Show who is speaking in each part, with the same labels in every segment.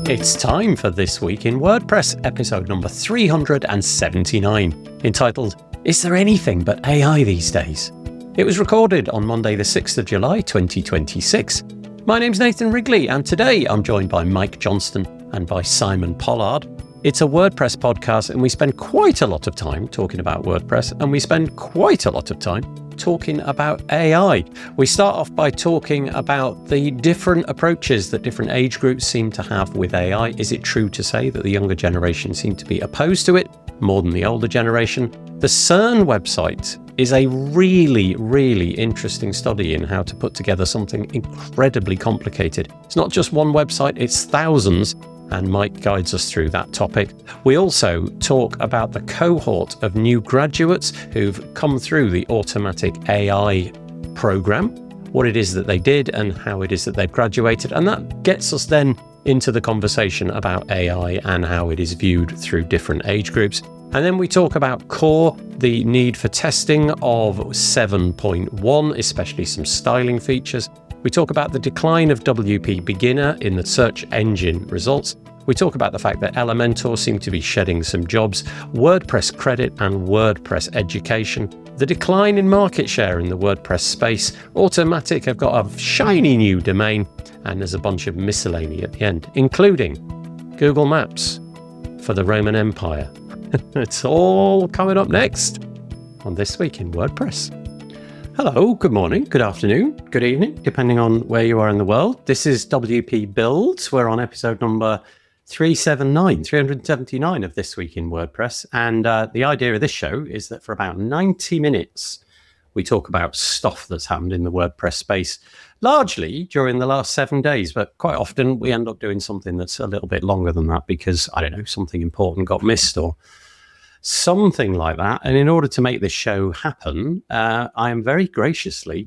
Speaker 1: It's time for This Week in WordPress, episode number 379, entitled, Is There Anything But AI These Days? It was recorded on Monday the 6th of July 2026. My name's Nathan Wrigley, and today I'm joined by Mike Johnston and by Simon Pollard. It's a WordPress podcast, and we spend quite a lot of time talking about WordPress, and we spend quite a lot of time talking about AI. We start off by talking about the different approaches that different age groups seem to have with AI. Is it true to say that the younger generation seem to be opposed to it more than the older generation? The CERN website is a really, really interesting study in how to put together something incredibly complicated. It's not just one website, it's thousands. And Mike guides us through that topic. We also talk about the cohort of new graduates who've come through the Automatic AI program, what it is that they did and how it is that they've graduated. And that gets us then into the conversation about AI and how it is viewed through different age groups. And then we talk about core, the need for testing of 7.1, especially some styling features. We talk about the decline of WP Beginner in the search engine results. We talk about the fact that Elementor seem to be shedding some jobs, WordPress credit and WordPress education, the decline in market share in the WordPress space, Automatic have got a shiny new domain, and there's a bunch of miscellany at the end, including Google Maps for the Roman Empire. It's all coming up next on This Week in WordPress. Hello, good morning, good afternoon, good evening, depending on where you are in the world. This is WP Builds. We're on episode number 379 of This Week in WordPress. And the idea of this show is that for about 90 minutes, we talk about stuff that's happened in the WordPress space, largely during the last 7 days. But quite often we end up doing something that's a little bit longer than that because, I don't know, something important got missed or something like that. And in order to make this show happen, I am very graciously,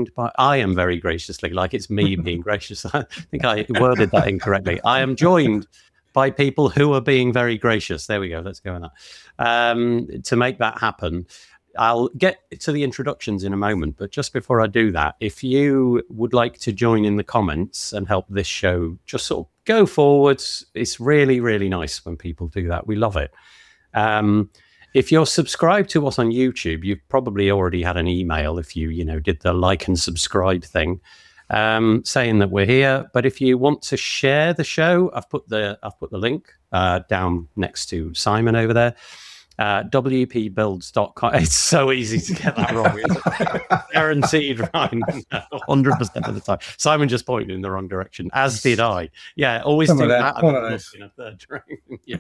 Speaker 1: like it's me being gracious. I think I worded that incorrectly. I am joined by people who are being very gracious. There we go. Let's go with that. To make that happen, I'll get to the introductions in a moment. But just before I do that, if you would like to join in the comments and help this show just sort of go forwards, it's really, really nice when people do that. We love it. If you're subscribed to us on YouTube, you've probably already had an email if you did the like and subscribe thing, saying that we're here. But if you want to share the show, I've put the link down next to Simon over there. WPBuilds.com. It's so easy to get that wrong. Guaranteed right 100% of the time. Simon just pointed in the wrong direction, as did I. Yeah, always do that. In a third direction. Yeah.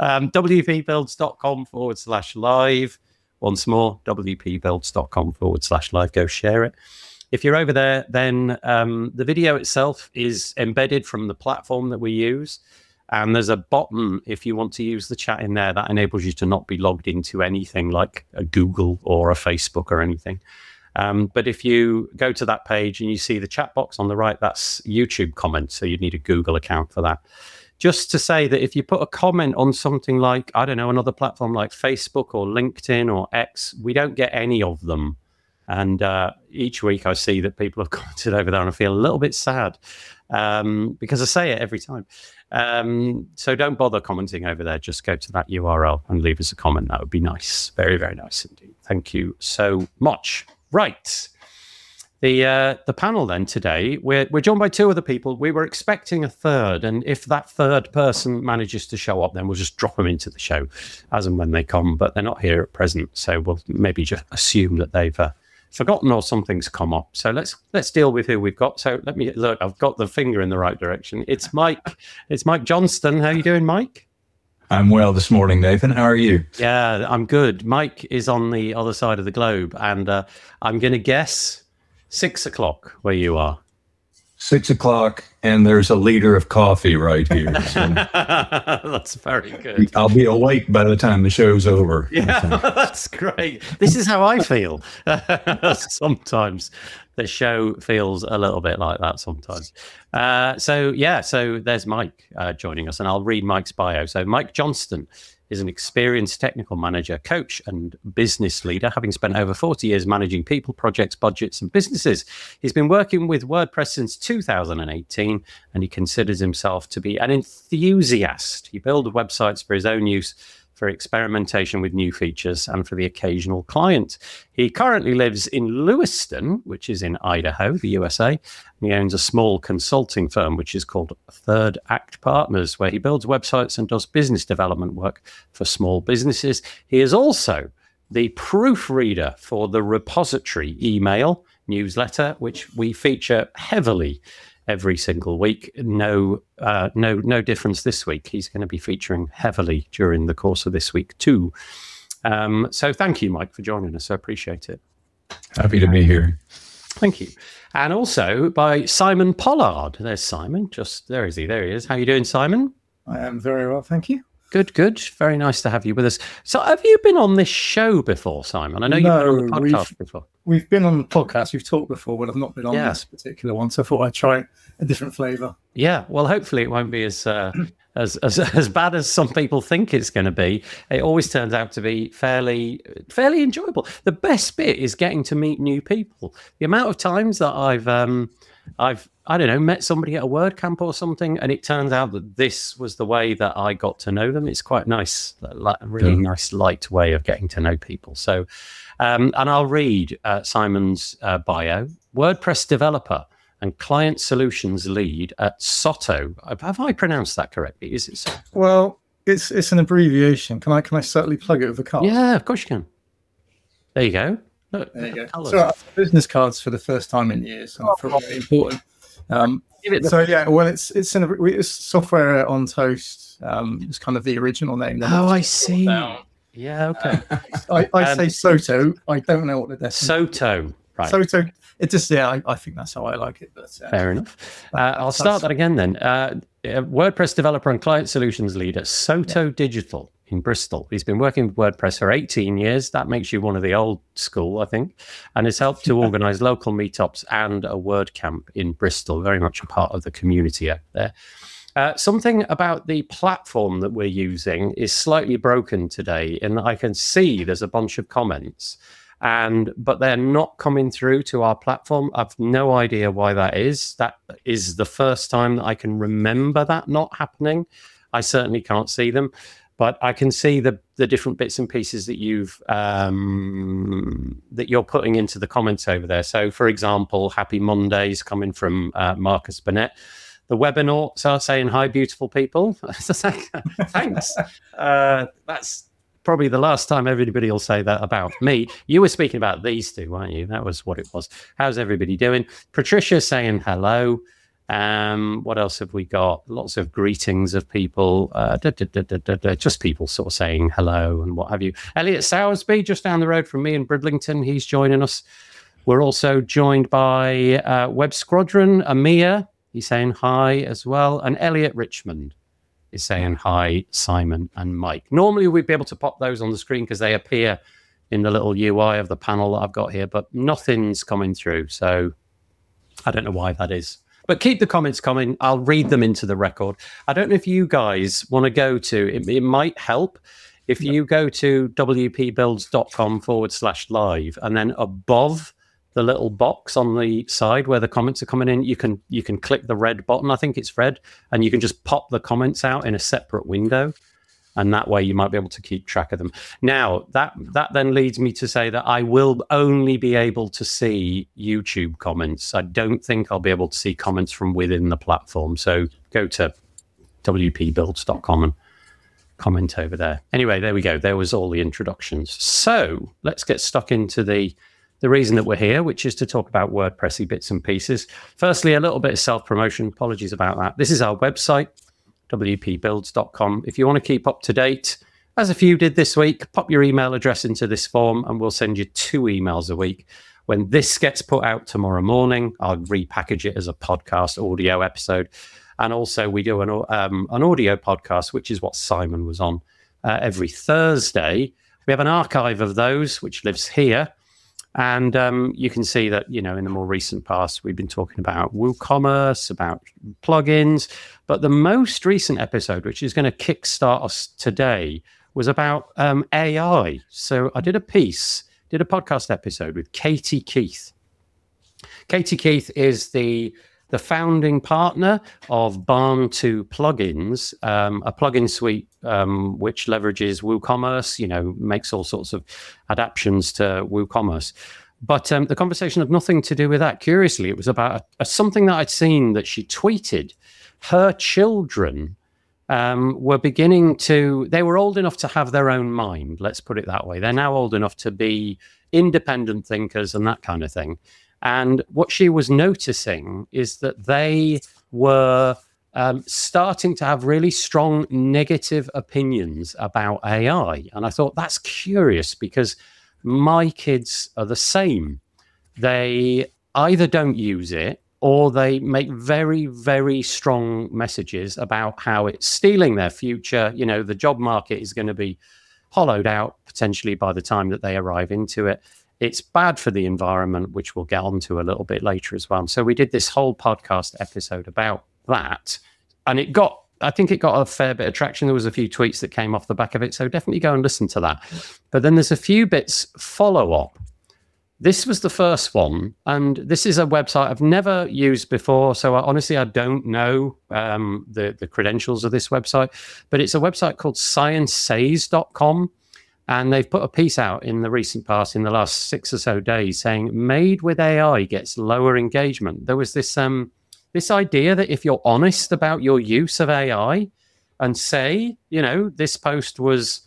Speaker 1: WPBuilds.com/live. Once more, WPBuilds.com/live. Go share it. If you're over there, then the video itself is embedded from the platform that we use. And there's a button, if you want to use the chat in there, that enables you to not be logged into anything like a Google or a Facebook or anything. But if you go to that page and you see the chat box on the right, that's YouTube comments. So you'd need a Google account for that. Just to say that if you put a comment on something like, I don't know, another platform like Facebook or LinkedIn or X, we don't get any of them. And each week I see that people have commented over there and I feel a little bit sad because I say it every time. So don't bother commenting over there. Just go to that URL and leave us a comment. That would be nice. Very, very nice indeed. Thank you so much. Right. The panel then today, we're joined by two other people. We were expecting a third. And if that third person manages to show up, then we'll just drop them into the show as and when they come. But they're not here at present. So we'll maybe just assume that they've forgotten or something's come up. So let's deal with who we've got. So let me look. I've got the finger in the right direction. It's Mike. It's Mike Johnston. How are you doing, Mike?
Speaker 2: I'm well this morning, Nathan. How are you?
Speaker 1: Yeah, I'm good. Mike is on the other side of the globe, and I'm going to guess 6 o'clock where you are.
Speaker 2: 6 o'clock, and there's a liter of coffee right here. So
Speaker 1: that's very good.
Speaker 2: I'll be awake by the time the show's over.
Speaker 1: Yeah, that's great. This is how I feel. Sometimes the show feels a little bit like that sometimes. So there's Mike joining us, and I'll read Mike's bio. So Mike Johnston is an experienced technical manager, coach, and business leader, having spent over 40 years managing people, projects, budgets, and businesses. He's been working with WordPress since 2018 2017, and he considers himself to be an enthusiast. He builds websites for his own use, for experimentation with new features, and for the occasional client. He currently lives in Lewiston, which is in Idaho, the USA, and he owns a small consulting firm, which is called Third Act Partners, where he builds websites and does business development work for small businesses. He is also the proofreader for the Repository email newsletter, which we feature heavily every single week. No difference this week. He's going to be featuring heavily during the course of this week too. So thank you, Mike, for joining us. I appreciate it.
Speaker 2: Happy to be here.
Speaker 1: Thank you. And also by Simon Pollard. There's Simon. There he is. How are you doing, Simon?
Speaker 3: I am very well, thank you.
Speaker 1: Good. Very nice to have you with us. So have you been on this show before, Simon? I know you've been on the podcast before.
Speaker 3: We've been on the podcast. We've talked before, but I've not been on this particular one. So I thought I'd try a different flavour.
Speaker 1: Yeah, well, hopefully it won't be as bad as some people think it's going to be. It always turns out to be fairly enjoyable. The best bit is getting to meet new people. The amount of times that I've I don't know, met somebody at a WordCamp or something, and it turns out that this was the way that I got to know them. It's quite nice, a really nice, light way of getting to know people. So, and I'll read Simon's bio. WordPress developer and client solutions lead at Soto. Have I pronounced that correctly? Is it so?
Speaker 3: Well, it's an abbreviation. Can I certainly plug it with a card?
Speaker 1: Yeah, of course you can. There you go. Look,
Speaker 3: there you go. So business cards for the first time in years. And really important. It's software on toast. It's kind of the original name.
Speaker 1: I see. Yeah, okay.
Speaker 3: I say Soto. I don't know what the definition.
Speaker 1: Soto, right?
Speaker 3: Soto. It just I think that's how I like it. But
Speaker 1: fair enough. I'll start that again then. WordPress developer and client solutions lead at Soto Digital in Bristol. He's been working with WordPress for 18 years. That makes you one of the old school, I think, and has helped to organize local meetups and a WordCamp in Bristol, very much a part of the community out there. Something about the platform that we're using is slightly broken today, and I can see there's a bunch of comments, but they're not coming through to our platform. I've no idea why that is. That is the first time that I can remember that not happening. I certainly can't see them. But I can see the different bits and pieces that that you're putting into the comments over there. So, for example, Happy Mondays coming from Marcus Burnett. The webinars are saying, hi, beautiful people. Thanks. That's probably the last time everybody will say that about me. You were speaking about these two, weren't you? That was what it was. How's everybody doing? Patricia saying hello. What else have we got? Lots of greetings of people, just people sort of saying hello and what have you. Elliot Sowersby, just down the road from me in Bridlington, he's joining us. We're also joined by Web Squadron, Amir, he's saying hi as well. And Elliot Richmond is saying hi, Simon and Mike. Normally we'd be able to pop those on the screen because they appear in the little UI of the panel that I've got here, but nothing's coming through. So I don't know why that is. But keep the comments coming. I'll read them into the record. I don't know if you guys want to go to, it might help if you go to wpbuilds.com/live, and then above the little box on the side where the comments are coming in, you can click the red button. I think it's red, and you can just pop the comments out in a separate window. And that way you might be able to keep track of them. Now, that then leads me to say that I will only be able to see YouTube comments. I don't think I'll be able to see comments from within the platform. So go to wpbuilds.com and comment over there. Anyway, there we go. There was all the introductions. So let's get stuck into the reason that we're here, which is to talk about WordPressy bits and pieces. Firstly, a little bit of self-promotion. Apologies about that. This is our website, wpbuilds.com. If you want to keep up to date, as a few did this week, pop your email address into this form and we'll send you 2 emails a week. When this gets put out tomorrow morning, I'll repackage it as a podcast audio episode. And also we do an audio podcast, which is what Simon was on every Thursday. We have an archive of those, which lives here. And you can see that, in the more recent past, we've been talking about WooCommerce, about plugins. But the most recent episode, which is going to kickstart us today, was about AI. So I did a podcast episode with Katie Keith. Katie Keith is the the founding partner of Barn2 Plugins, a plugin suite which leverages WooCommerce, makes all sorts of adaptations to WooCommerce. But the conversation had nothing to do with that. Curiously, it was about something that I'd seen that she tweeted. Her children were they were old enough to have their own mind, let's put it that way. They're now old enough to be independent thinkers and that kind of thing. And what she was noticing is that they were starting to have really strong negative opinions about AI. And I thought that's curious because my kids are the same. They either don't use it or they make very, very strong messages about how it's stealing their future. The job market is going to be hollowed out potentially by the time that they arrive into it. It's bad for the environment, which we'll get onto a little bit later as well. So we did this whole podcast episode about that. And I think it got a fair bit of traction. There was a few tweets that came off the back of it. So definitely go and listen to that. But then there's a few bits follow up. This was the first one. And this is a website I've never used before. So I don't know the credentials of this website. But it's a website called sciencesays.com. And they've put a piece out in the recent past, in the last 6 or so days, saying made with AI gets lower engagement. There was this idea that if you're honest about your use of AI and say, this post was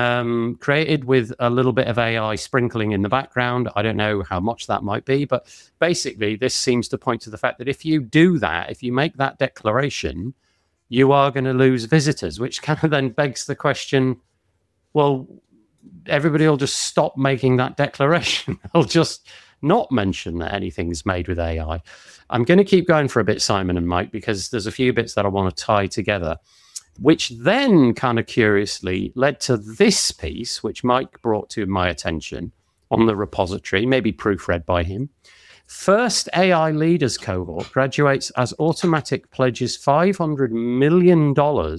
Speaker 1: created with a little bit of AI sprinkling in the background. I don't know how much that might be, but basically this seems to point to the fact that if you do that, if you make that declaration, you are going to lose visitors, which kind of then begs the question, well, everybody will just stop making that declaration. They'll just not mention that anything's made with AI. I'm going to keep going for a bit, Simon and Mike, because there's a few bits that I want to tie together, which then kind of curiously led to this piece, which Mike brought to my attention on the repository, maybe proofread by him. First AI Leaders Cohort graduates as Automattic pledges $500 million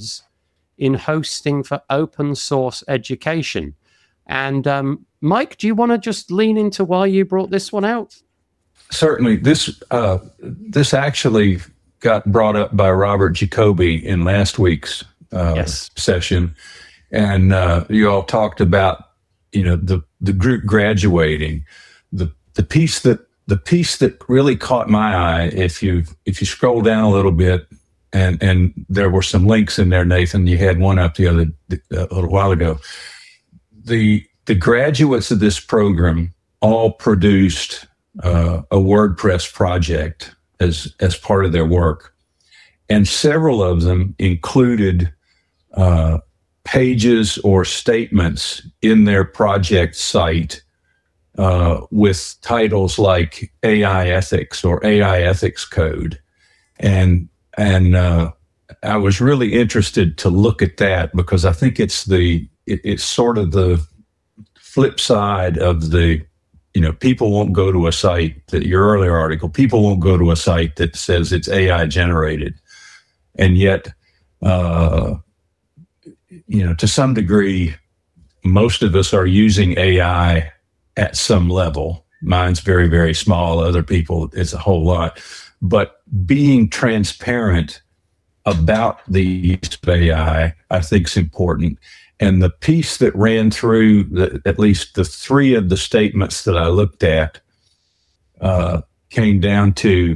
Speaker 1: in hosting for open source education. And Mike, do you want to just lean into why you brought this one out?
Speaker 2: Certainly. This actually got brought up by Robert Jacoby in last week's session, and you all talked about the group graduating. The piece that really caught my eye, if you scroll down a little bit, and there were some links in there, Nathan. You had one up a little while ago. The graduates of this program all produced a WordPress project as part of their work, and several of them included pages or statements in their project site with titles like AI ethics or AI ethics code, and I was really interested to look at that because I think it's sort of the flip side of the, people won't go to a site that your earlier article, people won't go to a site that says it's AI generated. And yet, to some degree, most of us are using AI at some level. Mine's very, very small. Other people, it's a whole lot. But being transparent about the use of AI, I think, is important. And the piece that ran through at least the three of the statements that I looked at came down to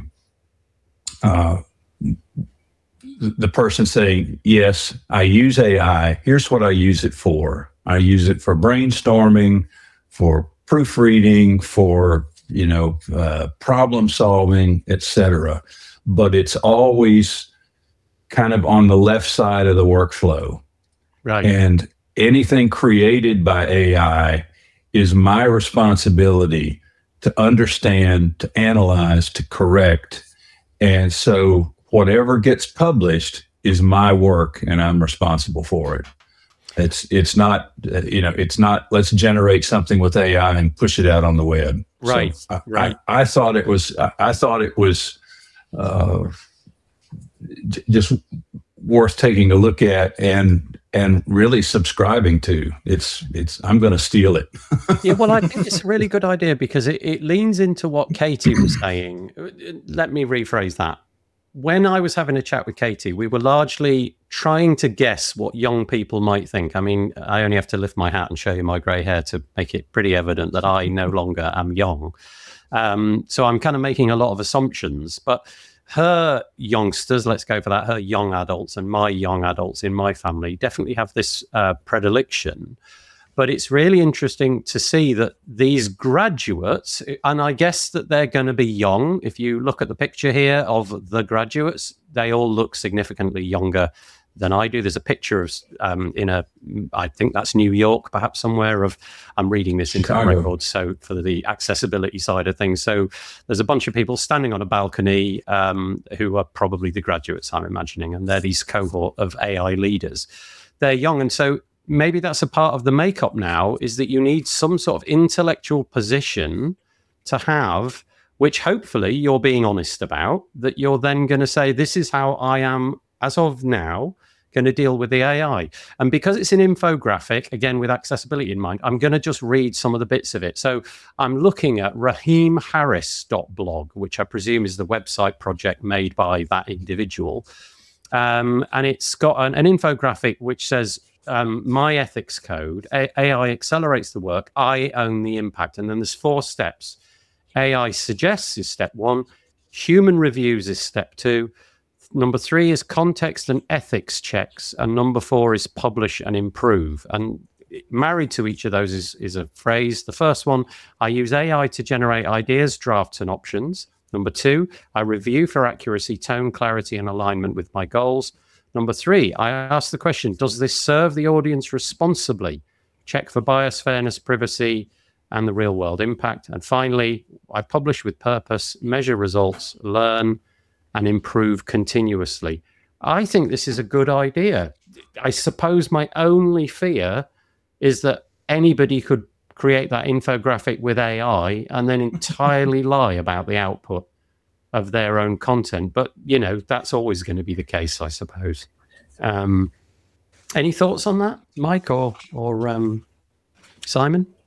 Speaker 2: the person saying, yes, I use AI. Here's what I use it for. I use it for brainstorming, for proofreading, for problem solving, etc. But it's always kind of on the left side of the workflow.
Speaker 1: Right.
Speaker 2: And anything created by AI is my responsibility to understand, to analyze, to correct. And so whatever gets published is my work and I'm responsible for it. It's not let's generate something with AI and push it out on the web.
Speaker 1: Right.
Speaker 2: So
Speaker 1: right.
Speaker 2: I thought it was just worth taking a look at and really subscribing to. I'm going to steal it.
Speaker 1: Yeah, well, I think it's a really good idea because it leans into what Katie was saying. Let me rephrase that. when I was having a chat with Katie, we were largely trying to guess what young people might think. I mean, I only have to lift my hat and show you my grey hair to make it pretty evident that I no longer am young. So I'm kind of making a lot of assumptions. But her youngsters, let's go for that, her young adults and my young adults in my family definitely have this predilection. But it's really interesting to see that these graduates, and I guess that they're going to be young. If you look at the picture here of the graduates, they all look significantly younger than I do. There's a picture of I think that's New York, perhaps somewhere of, I'm reading this into the record, so for the accessibility side of things. So there's a bunch of people standing on a balcony who are probably the graduates, I'm imagining, and they're these cohort of AI leaders. They're young, and so maybe that's a part of the makeup now, is that you need some sort of intellectual position to have, which hopefully you're being honest about, that you're then going to say, this is how I am, as of now, going to deal with the AI. And because it's an infographic, again, with accessibility in mind, I'm going to just read some of the bits of it. So I'm looking at RaheemHarris.blog, which I presume is the website project made by that individual. And it's got an infographic which says, my ethics code, AI accelerates the work, I own the impact. And then there's 4 steps. AI suggests is step 1, human reviews is step 2, number 3 is context and ethics checks, and number 4 is publish and improve. And married to each of those is a phrase. The first one, I use AI to generate ideas, drafts, and options. Number 2, I review for accuracy, tone, clarity, and alignment with my goals. Number 3, I ask the question, does this serve the audience responsibly? Check for bias, fairness, privacy, and the real world impact. And finally, I publish with purpose, measure results, learn, and improve continuously. I think this is a good idea. I suppose my only fear is that anybody could create that infographic with AI and then entirely lie about the output of their own content. But, that's always going to be the case, I suppose. Any thoughts on that, Mike or Simon?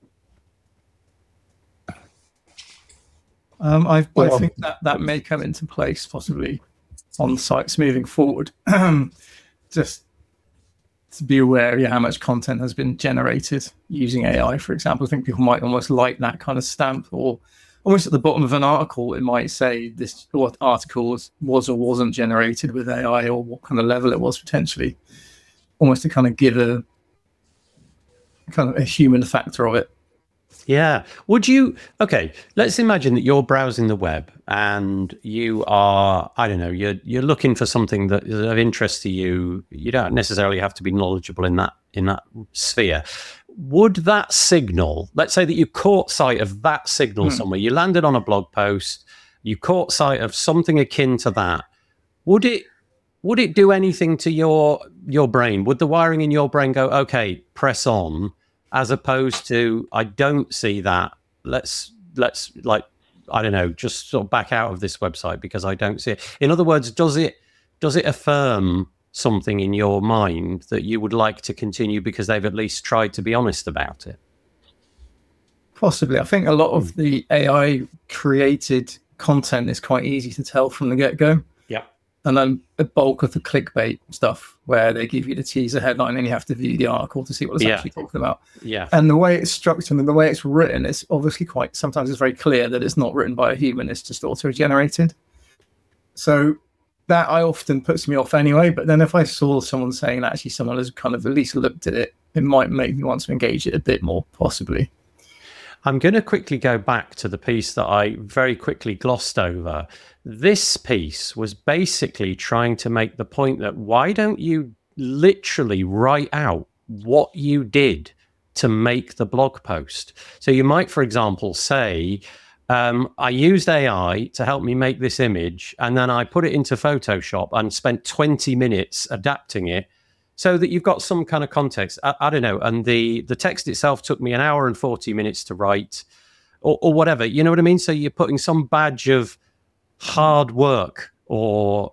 Speaker 3: I think that may come into place possibly on sites moving forward. Just to be aware of how much content has been generated using AI, for example. I think people might almost like that kind of stamp, or almost at the bottom of an article, it might say this what article was or wasn't generated with AI, or what kind of level it was potentially, almost to kind of give a kind of a human factor of it.
Speaker 1: Yeah. Okay, let's imagine that you're browsing the web and you are, I don't know, you're looking for something that is of interest to you. You don't necessarily have to be knowledgeable in that sphere. Would that signal, let's say that you caught sight of that signal somewhere, you landed on a blog post, you caught sight of something akin to that, would it do anything to your brain? Would the wiring in your brain go, okay, press on, as opposed to, I don't see that, let's like, I don't know, just sort of back out of this website because I don't see it? In other words, does it affirm something in your mind that you would like to continue because they've at least tried to be honest about it?
Speaker 3: Possibly. I think a lot of the AI created content is quite easy to tell from the get-go.
Speaker 1: Yeah.
Speaker 3: And then a bulk of the clickbait stuff where they give you the teaser headline and you have to view the article to see what it's actually talking about.
Speaker 1: Yeah.
Speaker 3: And the way it's structured and the way it's written, it's obviously sometimes it's very clear that it's not written by a human, it's just auto-generated. So that I often puts me off anyway. But then if I saw someone saying that actually someone has kind of at least looked at it, it might make me want to engage it a bit more, possibly.
Speaker 1: I'm going to quickly go back to the piece that I very quickly glossed over. This piece was basically trying to make the point that why don't you literally write out what you did to make the blog post? So you might, for example, say, I used AI to help me make this image, and then I put it into Photoshop and spent 20 minutes adapting it so that you've got some kind of context. I don't know. And the text itself took me 1 hour and 40 minutes to write, or whatever. You know what I mean? So you're putting some badge of hard work, or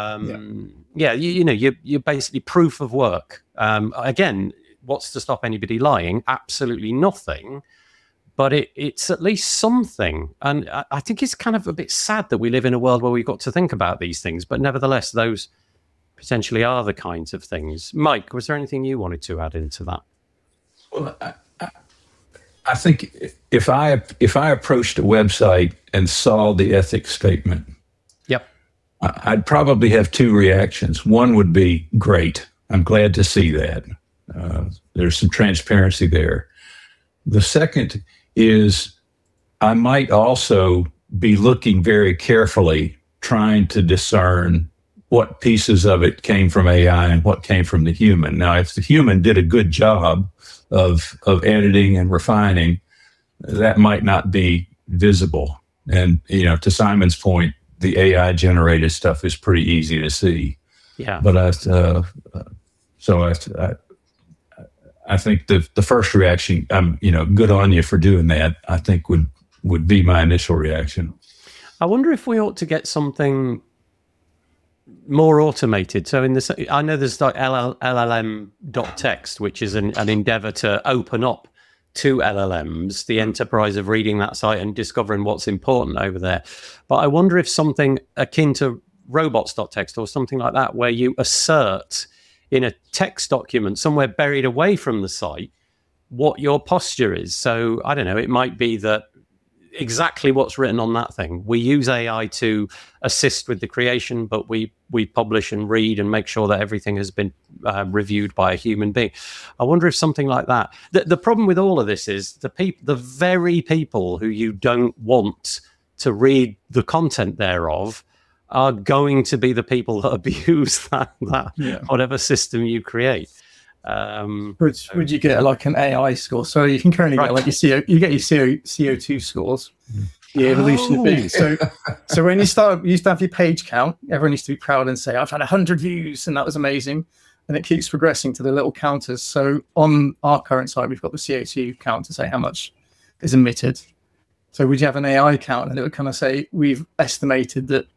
Speaker 1: you're basically proof of work. Again, what's to stop anybody lying? Absolutely nothing. but it's at least something. And I think it's kind of a bit sad that we live in a world where we've got to think about these things, but nevertheless, those potentially are the kinds of things. Mike, was there anything you wanted to add into that?
Speaker 2: Well, I think if I approached a website and saw the ethics statement,
Speaker 1: Yep.
Speaker 2: I'd probably have two reactions. One would be, great, I'm glad to see that. There's some transparency there. The second is I might also be looking very carefully, trying to discern what pieces of it came from AI and what came from the human. Now, if the human did a good job of editing and refining, that might not be visible. And, to Simon's point, the AI generated stuff is pretty easy to see.
Speaker 1: Yeah.
Speaker 2: But I think the first reaction, good on you for doing that, I think would be my initial reaction.
Speaker 1: I wonder if we ought to get something more automated. So I know there's like LLM.text, which is an endeavor to open up to LLMs, the enterprise of reading that site and discovering what's important over there. But I wonder if something akin to robots.txt or something like that, where you assert in a text document somewhere buried away from the site what your posture is. So I don't know, it might be that exactly what's written on that thing. We use AI to assist with the creation, but we publish and read and make sure that everything has been reviewed by a human being. I wonder if something like that. The problem with all of this is the very people who you don't want to read the content thereof are going to be the people that abuse that whatever system you create.
Speaker 3: Would you get like an AI score? So you can currently get like your CO2 scores, the evolution of being. So when you used to have your page count, everyone used to be proud and say, I've had 100 views and that was amazing. And it keeps progressing to the little counters. So on our current site, we've got the CO2 count to say how much is emitted. So would you have an AI count and it would kind of say, we've estimated that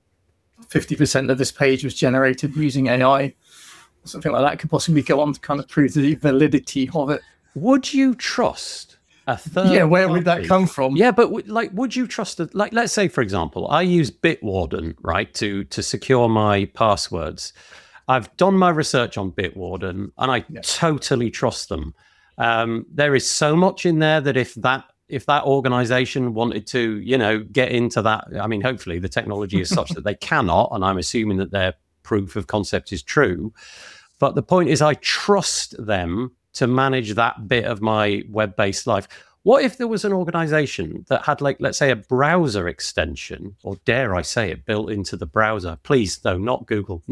Speaker 3: 50% of this page was generated using AI. Something like that could possibly go on to kind of prove the validity of it.
Speaker 1: Would you trust a third?
Speaker 3: Yeah, where would that come from?
Speaker 1: Yeah, but would you trust let's say, for example, I use Bitwarden, right, to secure my passwords. I've done my research on Bitwarden, and I totally trust them. There is so much in there that if that organization wanted to, get into that, I mean, hopefully the technology is such that they cannot, and I'm assuming that their proof of concept is true. But the point is, I trust them to manage that bit of my web-based life. What if there was an organization that had, like, let's say, a browser extension, or dare I say it, built into the browser? Please, though, not Google,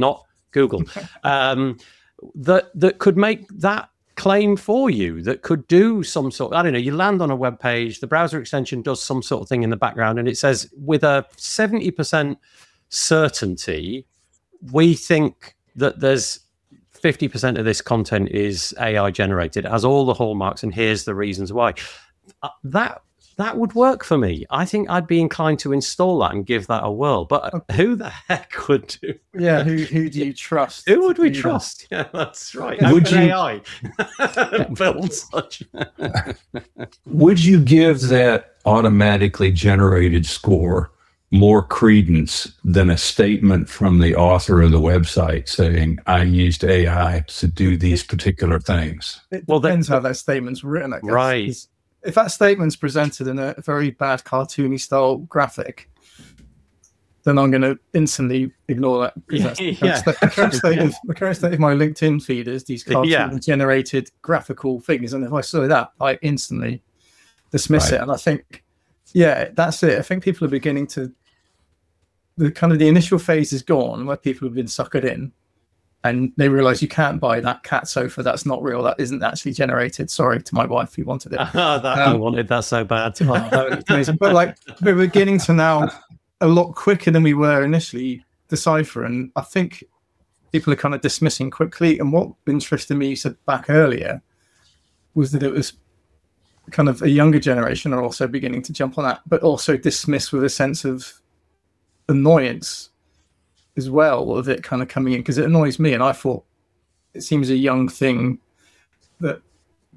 Speaker 1: that could make that claim for you, that could do some sort, I don't know, you land on a web page, the browser extension does some sort of thing in the background, and it says, with a 70% certainty, we think that there's 50% of this content is AI generated. It has all the hallmarks, and here's the reasons why. That would work for me. I think I'd be inclined to install that and give that a whirl. But who the heck would do?
Speaker 3: Yeah, who do you trust?
Speaker 1: Who would we trust? Yeah, that's right.
Speaker 2: Would you
Speaker 1: AI build such?
Speaker 2: Would you give that automatically generated score more credence than a statement from the author of the website saying, I used AI to do these particular things?
Speaker 3: It depends how that statement's written, I guess.
Speaker 1: Right.
Speaker 3: If that statement's presented in a very bad cartoony style graphic, then I'm going to instantly ignore that. The current state of my LinkedIn feed is these cartoon-generated graphical things. And if I saw that, I instantly dismiss it. And I think, that's it. I think people are beginning to, the initial phase is gone where people have been suckered in and they realize you can't buy that cat sofa. That's not real. That isn't actually generated. Sorry to my wife who wanted it.
Speaker 1: I wanted that so bad.
Speaker 3: But we're beginning to now a lot quicker than we were initially decipher. And I think people are kind of dismissing quickly. And what interested me, you said back earlier, was that it was kind of a younger generation are also beginning to jump on that, but also dismiss with a sense of annoyance as well of it kind of coming in, because it annoys me. And I thought it seems a young thing that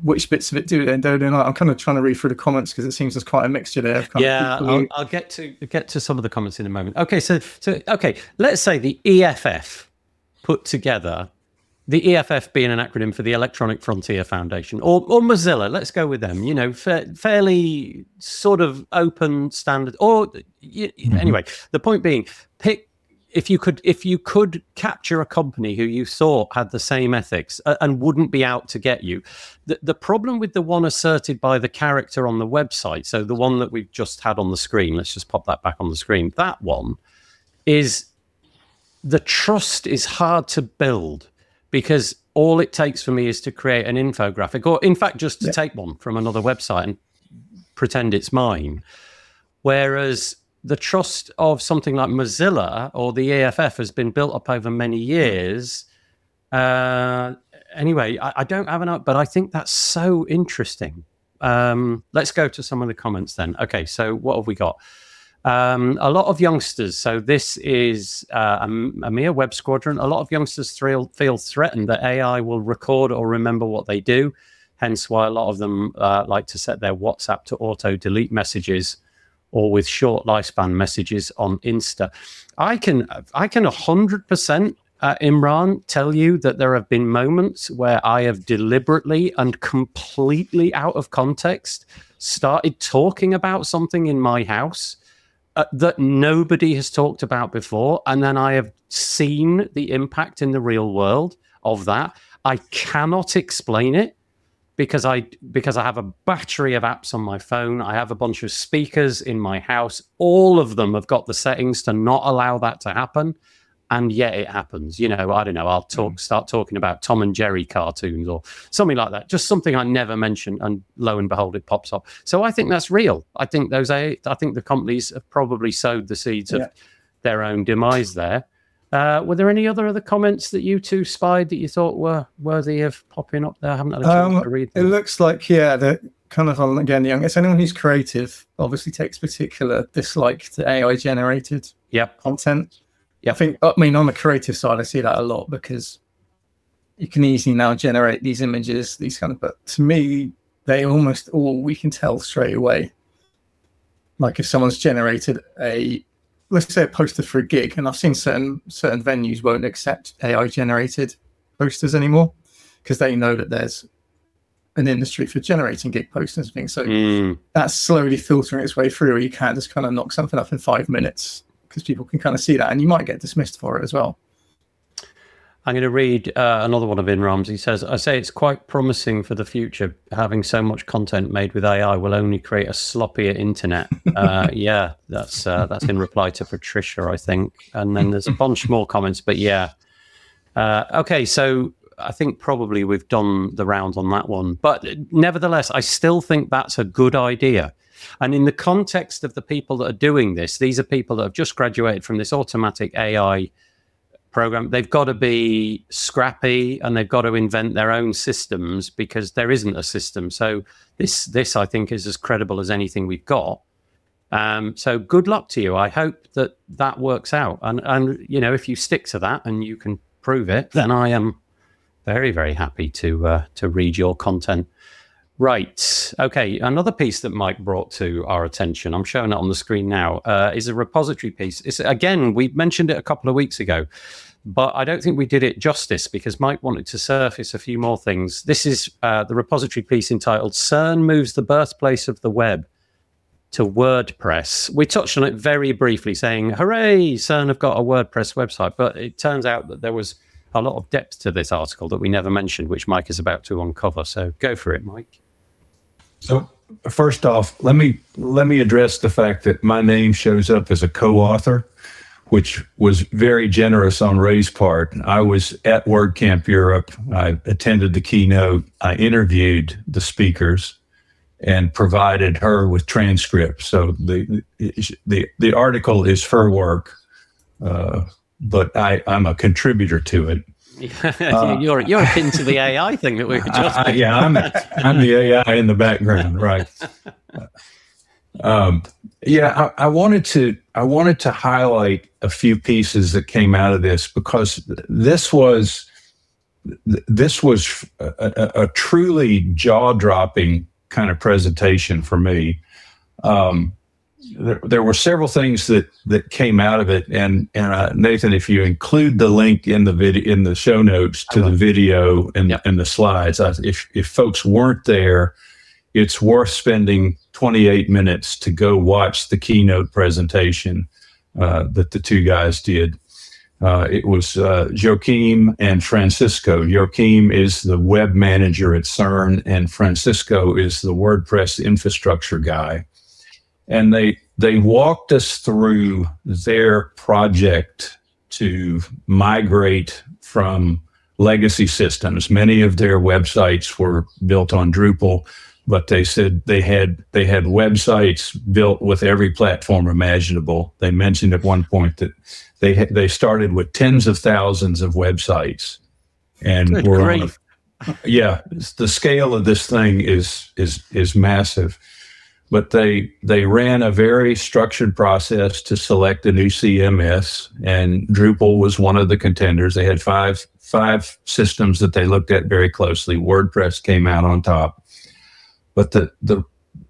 Speaker 3: which bits of it do they and don't. I'm kind of trying to read through the comments because it seems there's quite a mixture there.
Speaker 1: I'll get to some of the comments in a moment. Okay, so let's say the EFF put together, the EFF being an acronym for the Electronic Frontier Foundation, or Mozilla. Let's go with them. Fairly sort of open standard. Anyway, the point being, pick. If you could capture a company who you thought had the same ethics and wouldn't be out to get you, the problem with the one asserted by the character on the website, so the one that we've just had on the screen, let's just pop that back on the screen, that one is the trust is hard to build because all it takes for me is to create an infographic, or in fact, just to take one from another website and pretend it's mine. Whereas the trust of something like Mozilla or the EFF has been built up over many years. Anyway, I don't have enough, but I think that's so interesting. Let's go to some of the comments then. Okay, so what have we got? A lot of youngsters. So this is a mere web squadron. A lot of youngsters feel threatened that AI will record or remember what they do. Hence why a lot of them like to set their WhatsApp to auto delete messages, or with short lifespan messages on Insta. I can 100%, Imran, tell you that there have been moments where I have deliberately and completely out of context started talking about something in my house that nobody has talked about before, and then I have seen the impact in the real world of that. I cannot explain it. Because I have a battery of apps on my phone. I have a bunch of speakers in my house. All of them have got the settings to not allow that to happen. And yet it happens. I don't know. I'll start talking about Tom and Jerry cartoons or something like that. Just something I never mentioned. And lo and behold, it pops up. So I think that's real. I think the companies have probably sowed the seeds of their own demise there. Were there any other comments that you two spied that you thought were worthy of popping up there? I haven't had a chance to read them.
Speaker 3: It looks like, that kind of, again, it's anyone who's creative obviously takes particular dislike to AI-generated content. I think, on the creative side, I see that a lot because you can easily now generate these images, but to me, they almost all, we can tell straight away. Like if someone's generated let's say a poster for a gig, and I've seen certain venues won't accept AI-generated posters anymore because they know that there's an industry for generating gig posters and things. So that's slowly filtering its way through. You can't just kind of knock something up in 5 minutes because people can kind of see that, and you might get dismissed for it as well.
Speaker 1: I'm going to read another one of Imran's. He says, I say it's quite promising for the future. Having so much content made with AI will only create a sloppier internet. That's in reply to Patricia, I think. And then there's a bunch more comments, but okay, so I think probably we've done the round on that one. But nevertheless, I still think that's a good idea. And in the context of the people that are doing this, these are people that have just graduated from this automatic AI program. They've got to be scrappy and they've got to invent their own systems because there isn't a system. So this I think is as credible as anything we've got. So good luck to you. I hope that works out. And if you stick to that and you can prove it, then I am very, very happy to read your content. Right. Okay. Another piece that Mike brought to our attention, I'm showing it on the screen now, is a repository piece. It's, again, we mentioned it a couple of weeks ago, but I don't think we did it justice because Mike wanted to surface a few more things. This is the repository piece entitled CERN Moves the Birthplace of the Web to WordPress. We touched on it very briefly saying, hooray, CERN have got a WordPress website, but it turns out that there was a lot of depth to this article that we never mentioned, which Mike is about to uncover. So go for it, Mike.
Speaker 2: So first off, let me address the fact that my name shows up as a co-author, which was very generous on Ray's part. I was at WordCamp Europe. I attended the keynote. I interviewed the speakers and provided her with transcripts. So the article is her work, but I'm a contributor to it.
Speaker 1: You're akin to the AI thing that we were just
Speaker 2: I'm the AI in the background, right? I wanted to highlight a few pieces that came out of this because this was this was a truly jaw-dropping kind of presentation for me. There were several things that came out of it, and Nathan, if you include the link in the video in the show notes to the video and the slides, if folks weren't there, it's worth spending 28 minutes to go watch the keynote presentation that the two guys did. It was Joachim and Francisco. Joachim is the web manager at CERN, and Francisco is the WordPress infrastructure guy. And they walked us through their project to migrate from legacy systems. Many of their websites were built on Drupal, but they said they had websites built with every platform imaginable. They mentioned at one point that they started with tens of thousands of websites, and the scale of this thing is massive. But they ran a very structured process to select a new CMS, and Drupal was one of the contenders. They had five systems that they looked at very closely. WordPress came out on top, but the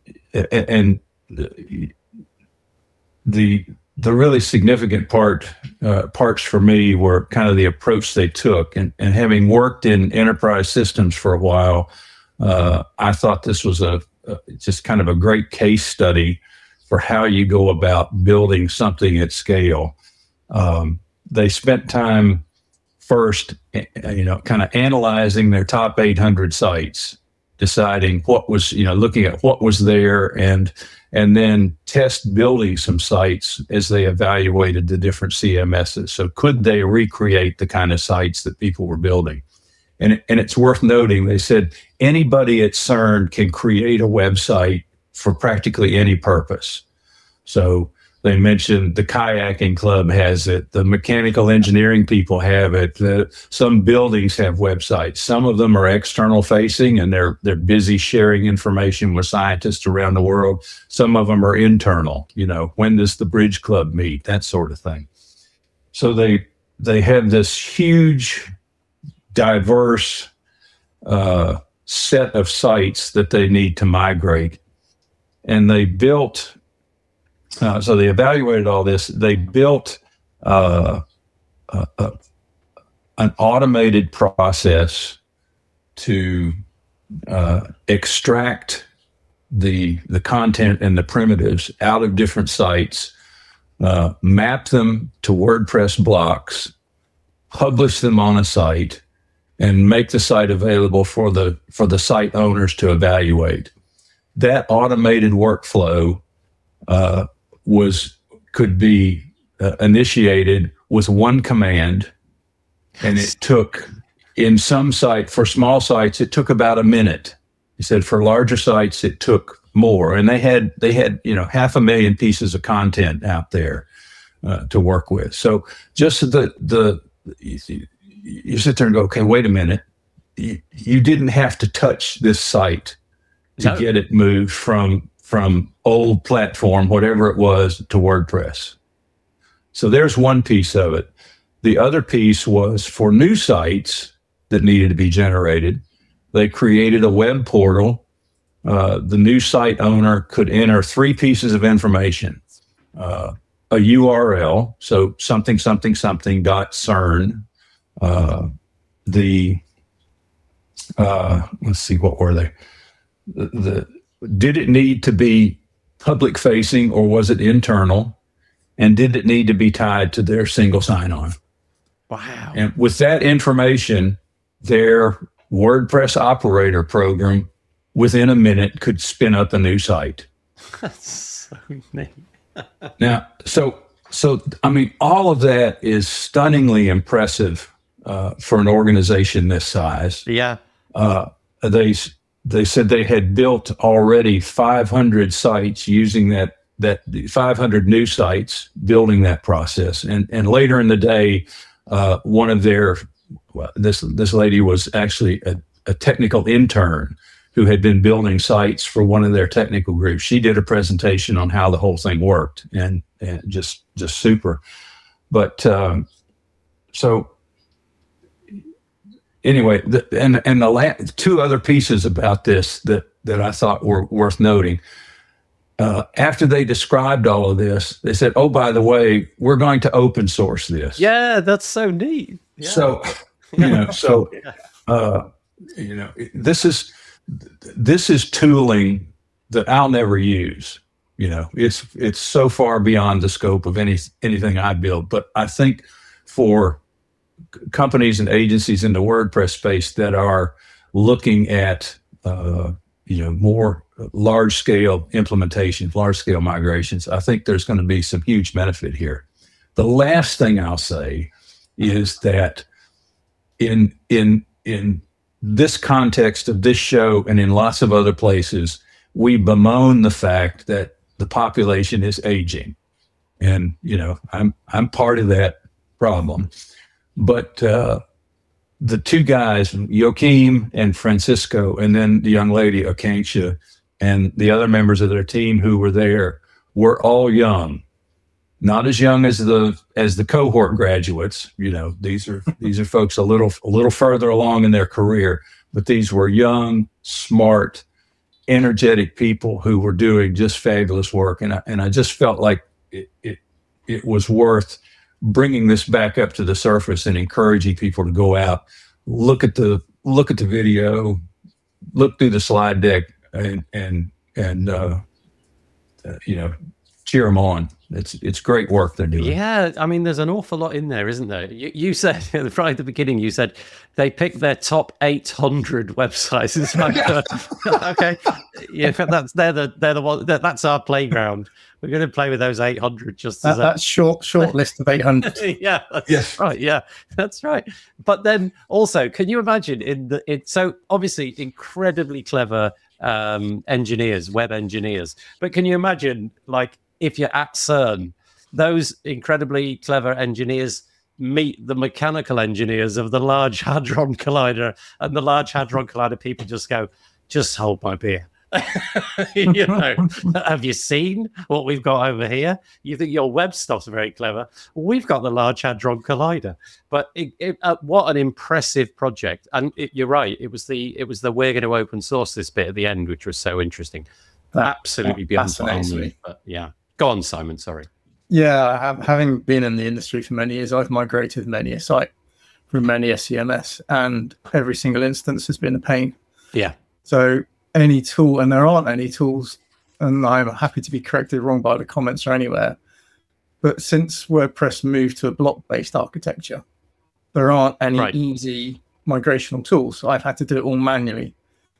Speaker 2: really significant parts for me were kind of the approach they took, and having worked in enterprise systems for a while, I thought this was just kind of a great case study for how you go about building something at scale. They spent time first, kind of analyzing their top 800 sites, deciding what was, looking at what was there, and then test building some sites as they evaluated the different CMSs. So could they recreate the kind of sites that people were building? And it's worth noting, they said anybody at CERN can create a website for practically any purpose. So they mentioned the kayaking club has it, the mechanical engineering people have it, some buildings have websites. Some of them are external facing, and they're busy sharing information with scientists around the world. Some of them are internal, when does the bridge club meet, that sort of thing. So they had this huge, diverse set of sites that they need to migrate. And they built, so they evaluated all this. They built an automated process to extract the content and the primitives out of different sites, map them to WordPress blocks, publish them on a site, and make the site available for the site owners to evaluate. That automated workflow could be initiated with one command, and it took, in some for small sites, it took about a minute. He said for larger sites it took more, and they had 500,000 pieces of content out there to work with. So just you sit there and go, okay, wait a minute. You didn't have to touch this site to get it moved from old platform, whatever it was, to WordPress. So there's one piece of it. The other piece was for new sites that needed to be generated. They created a web portal. The new site owner could enter 3 pieces of information. A URL, so something .cern. Let's see, what were they? Did it need to be public facing, or was it internal? And did it need to be tied to their single sign-on?
Speaker 1: Wow.
Speaker 2: And with that information, their WordPress operator program within a minute could spin up a new site.
Speaker 1: That's so neat.
Speaker 2: Now, so I mean, all of that is stunningly impressive for an organization this size.
Speaker 1: Yeah.
Speaker 2: They said they had built already 500 sites using that 500 new sites, building that process. And later in the day, one of this lady was actually a technical intern who had been building sites for one of their technical groups. She did a presentation on how the whole thing worked, and just super. But so anyway, the two other pieces about this that I thought were worth noting. After they described all of this, they said, "Oh, by the way, we're going to open source this."
Speaker 1: Yeah, that's so neat. Yeah.
Speaker 2: So, this is tooling that I'll never use. It's so far beyond the scope of anything I build. But I think for companies and agencies in the WordPress space that are looking at more large scale implementations, large scale migrations, I think there's going to be some huge benefit here. The last thing I'll say is that in this context of this show and in lots of other places, we bemoan the fact that the population is aging, and I'm part of that problem. But the two guys, Joachim and Francisco, and then the young lady Akanksha, and the other members of their team who were there, were all young, not as young as the cohort graduates. These are folks a little further along in their career, but these were young, smart, energetic people who were doing just fabulous work, and I just felt like it was worth bringing this back up to the surface and encouraging people to go out, look at the video, look through the slide deck, and cheer them on. It's great work they're doing.
Speaker 1: Yeah, I mean, there's an awful lot in there, isn't there? You said right at the beginning, you said they picked their top 800 websites. It's like, okay, yeah, they're the one. That's our playground. We're going to play with those 800. That's
Speaker 3: short list of 800.
Speaker 1: Yeah, that's right. Yeah, that's right. But then also, can you imagine so obviously incredibly clever engineers, web engineers, but can you imagine if you're at CERN, those incredibly clever engineers meet the mechanical engineers of the Large Hadron Collider, and the Large Hadron Collider people just go, "Just hold my beer." Have you seen what we've got over here? You think your web stuff's very clever? We've got the Large Hadron Collider. But what an impressive project! And you're right. It was the we're going to open source this bit at the end, which was so interesting. Absolutely beyond me. But yeah, go on, Simon. Sorry.
Speaker 3: Yeah, having been in the industry for many years, I've migrated many a site from many a CMS, and every single instance has been a pain.
Speaker 1: Yeah.
Speaker 3: So any tool, and there aren't any tools, and I'm happy to be corrected wrong by the comments or anywhere, but since WordPress moved to a block-based architecture, there aren't any easy migrational tools. So I've had to do it all manually.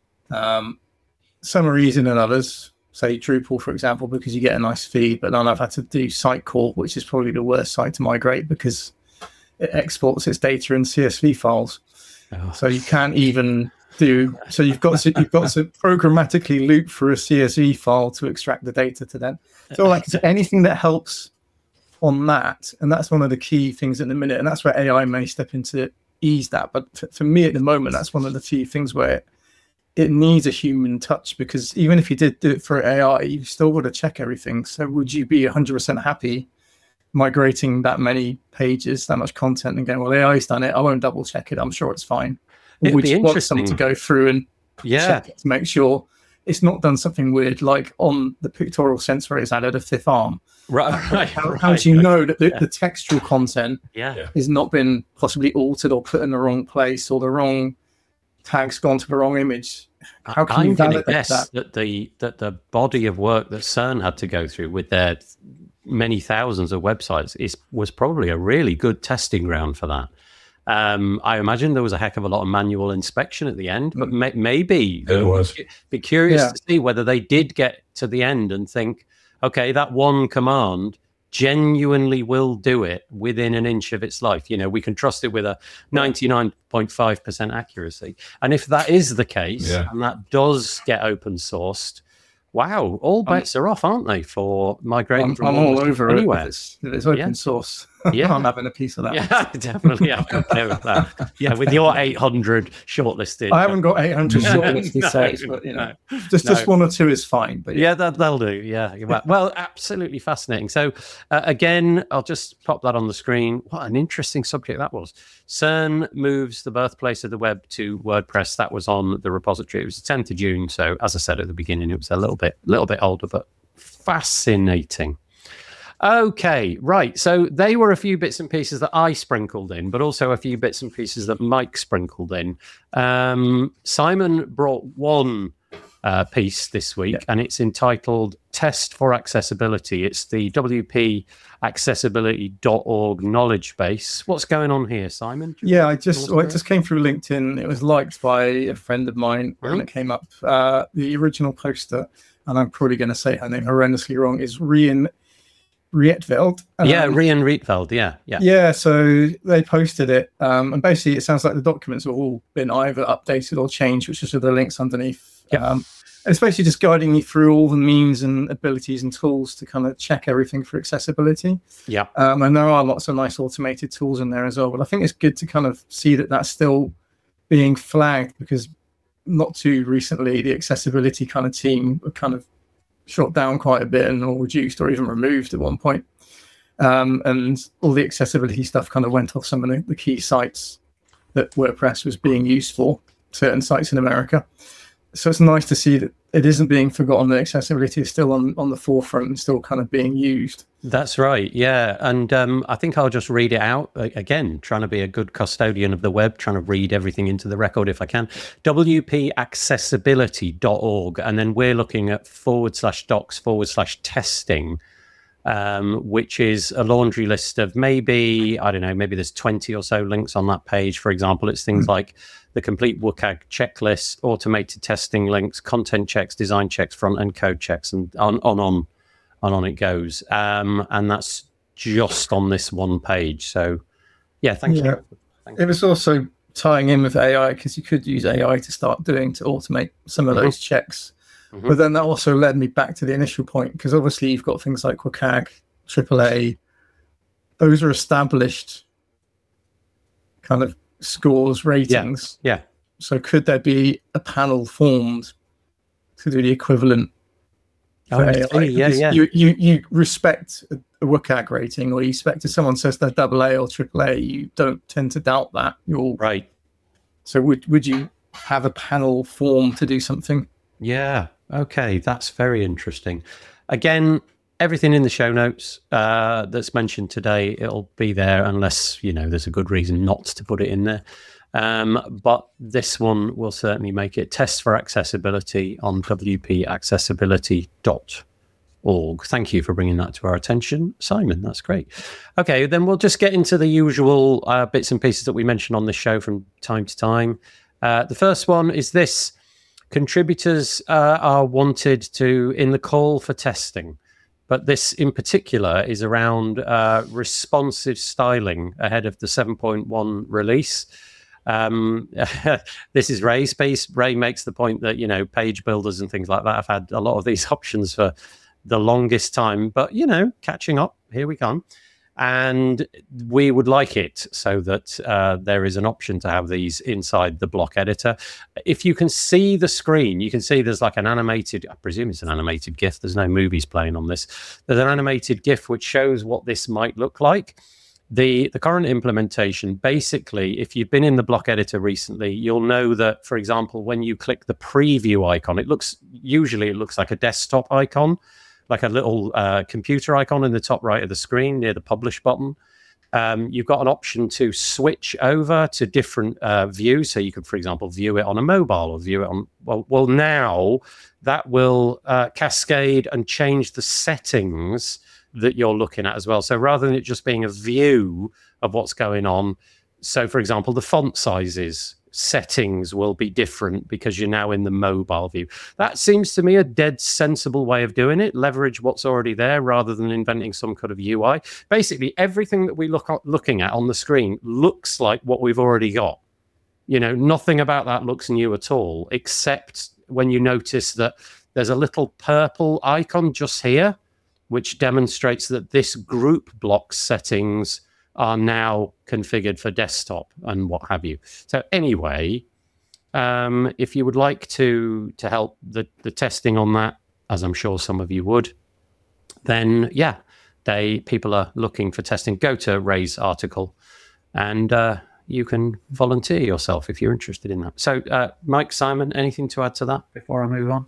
Speaker 3: Some are easier than others, say Drupal, for example, because you get a nice feed, but then I've had to do Sitecore, which is probably the worst site to migrate because it exports its data in CSV files. Oh. So you can't even you've got to programmatically loop through a CSV file to extract the data to then. So anything that helps on that, and that's one of the key things in the minute, and that's where AI may step in to ease that. But for me at the moment, that's one of the few things where it needs a human touch, because even if you did do it for AI, you still got to check everything. So would you be 100% happy migrating that many pages, that much content, and going, well, AI's done it, I won't double check it, I'm sure it's fine? Or would you want someone to go through and check it to make sure it's not done something weird, like on the pictorial sense where it's added a fifth arm? How do you know that the textual content has not been possibly altered or put in the wrong place, or the wrong tag's gone to the wrong image? How can you validate that?
Speaker 1: The body of work that CERN had to go through with their many thousands of websites was probably a really good testing ground for that. I imagine there was a heck of a lot of manual inspection at the end, but maybe
Speaker 2: it was.
Speaker 1: Be curious to see whether they did get to the end and think, okay, that one command genuinely will do it within an inch of its life. We can trust it with a 99.5% accuracy. And if that is the case, and that does get open sourced, wow, all bets are off, aren't they, for migrating from
Speaker 3: I'm all over
Speaker 1: anywhere.
Speaker 3: It's open source.
Speaker 1: Yeah.
Speaker 3: I'm having a piece of that.
Speaker 1: Yeah, definitely. I could go with that. Yeah, with your 800 shortlisted.
Speaker 3: I haven't got 800 shortlisted sets, but just one or two is fine. But
Speaker 1: yeah, that'll do. Yeah, well, absolutely fascinating. So again, I'll just pop that on the screen. What an interesting subject that was. CERN moves the birthplace of the web to WordPress. That was on the repository. It was the 10th of June. So as I said at the beginning, it was a little bit older, but fascinating. Okay, right. So they were a few bits and pieces that I sprinkled in, but also a few bits and pieces that Mike sprinkled in. Simon brought one piece this week, and it's entitled Test for Accessibility. It's the wpaccessibility.org knowledge base. What's going on here, Simon?
Speaker 3: Yeah, it just came through LinkedIn. It was liked by a friend of mine when it came up. The original poster, and I'm probably going to say her name horrendously wrong, is Rian Rietveld.
Speaker 1: Rian Rietveld. Yeah.
Speaker 3: So they posted it, and basically it sounds like the documents have all been either updated or changed, which is with the links underneath. And it's basically just guiding you through all the means and abilities and tools to kind of check everything for accessibility.
Speaker 1: Yeah.
Speaker 3: And there are lots of nice automated tools in there as well. But I think it's good to kind of see that that's still being flagged, because not too recently the accessibility kind of team were kind of shot down quite a bit and or reduced or even removed at one point. And all the accessibility stuff kind of went off some of the key sites that WordPress was being used for, certain sites in America. So it's nice to see that it isn't being forgotten, that accessibility is still on the forefront and still kind of being used.
Speaker 1: That's right, yeah. And I think I'll just read it out. Again, trying to be a good custodian of the web, trying to read everything into the record if I can. wpaccessibility.org. And then we're looking at /docs/testing, which is a laundry list of maybe there's 20 or so links on that page. For example, it's things like the complete WCAG checklist, automated testing links, content checks, design checks, front-end code checks, and on it goes. And that's just on this one page. So, yeah, thank you.
Speaker 3: It was also tying in with AI, because you could use AI to automate some of those checks. Mm-hmm. But then that also led me back to the initial point, because obviously you've got things like WCAG, AAA. Those are established kind of scores, ratings.
Speaker 1: Yeah.
Speaker 3: So could there be a panel formed to do the equivalent for AI? You respect a WCAG rating, or you respect if someone says they're AA or AAA, you don't tend to doubt that. You're
Speaker 1: right.
Speaker 3: So would you have a panel form to do something?
Speaker 1: Yeah. Okay. That's very interesting. Again, everything in the show notes that's mentioned today, it'll be there unless, there's a good reason not to put it in there. But this one will certainly make it. Test for Accessibility on wpaccessibility.org. Thank you for bringing that to our attention, Simon. That's great. Okay, then we'll just get into the usual bits and pieces that we mention on this show from time to time. The first one is this. Contributors are wanted in the call for testing. But this in particular is around responsive styling ahead of the 7.1 release. This is Ray's piece. Ray makes the point that, page builders and things like that have had a lot of these options for the longest time. But, catching up, here we come. And we would like it so that there is an option to have these inside the block editor. If you can see the screen, you can see there's like an animated, I presume it's an animated GIF. There's no movies playing on this. There's an animated GIF which shows what this might look like. The current implementation, basically, if you've been in the block editor recently, you'll know that, for example, when you click the preview icon, it looks like a desktop icon, like a little computer icon in the top right of the screen near the publish button. You've got an option to switch over to different views. So you could, for example, view it on a mobile or view it on, well now that will cascade and change the settings that you're looking at as well. So rather than it just being a view of what's going on, so for example, the font sizes settings will be different because you're now in the mobile view. That seems to me a dead sensible way of doing it. Leverage what's already there rather than inventing some kind of UI. Basically, everything that we looking at on the screen looks like what we've already got. Nothing about that looks new at all, except when you notice that there's a little purple icon just here, which demonstrates that this group block settings are now configured for desktop and what have you. So anyway, if you would like to help the testing on that, as I'm sure some of you would, then people are looking for testing. Go to Ray's article, and you can volunteer yourself if you're interested in that. So, Mike, Simon, anything to add to that before I move on?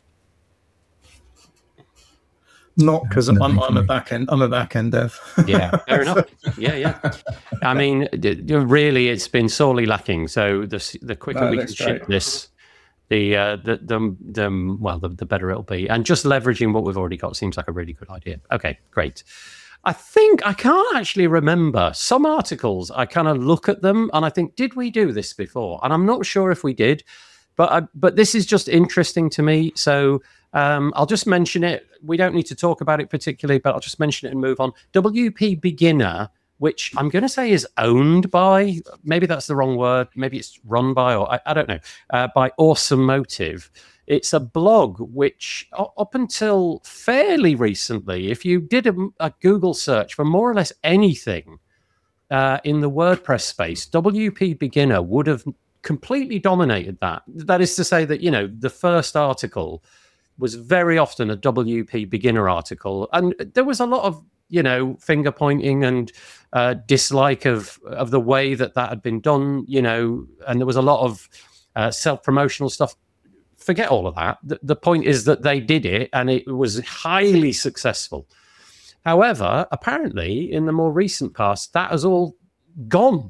Speaker 3: Not because I'm a back end. I'm a back end dev.
Speaker 1: Yeah, fair enough. Yeah. I mean, really, it's been sorely lacking. So the quicker we can ship this, the better it'll be. And just leveraging what we've already got seems like a really good idea. Okay, great. I think I can't actually remember some articles. I kind of look at them and I think, did we do this before? And I'm not sure if we did, but this is just interesting to me. So I'll just mention it. We don't need to talk about it particularly, but I'll just mention it and move on. WP Beginner, which I'm going to say is owned by, maybe that's the wrong word, maybe it's run by, or I don't know, by Awesomotive. It's a blog which, up until fairly recently, if you did a Google search for more or less anything in the WordPress space, WP Beginner would have completely dominated that. That is to say that, the first article was very often a WP Beginner article. And there was a lot of, finger pointing and dislike of the way that had been done, and there was a lot of self-promotional stuff. Forget all of that. The point is that they did it and it was highly successful. However, apparently in the more recent past, that has all gone.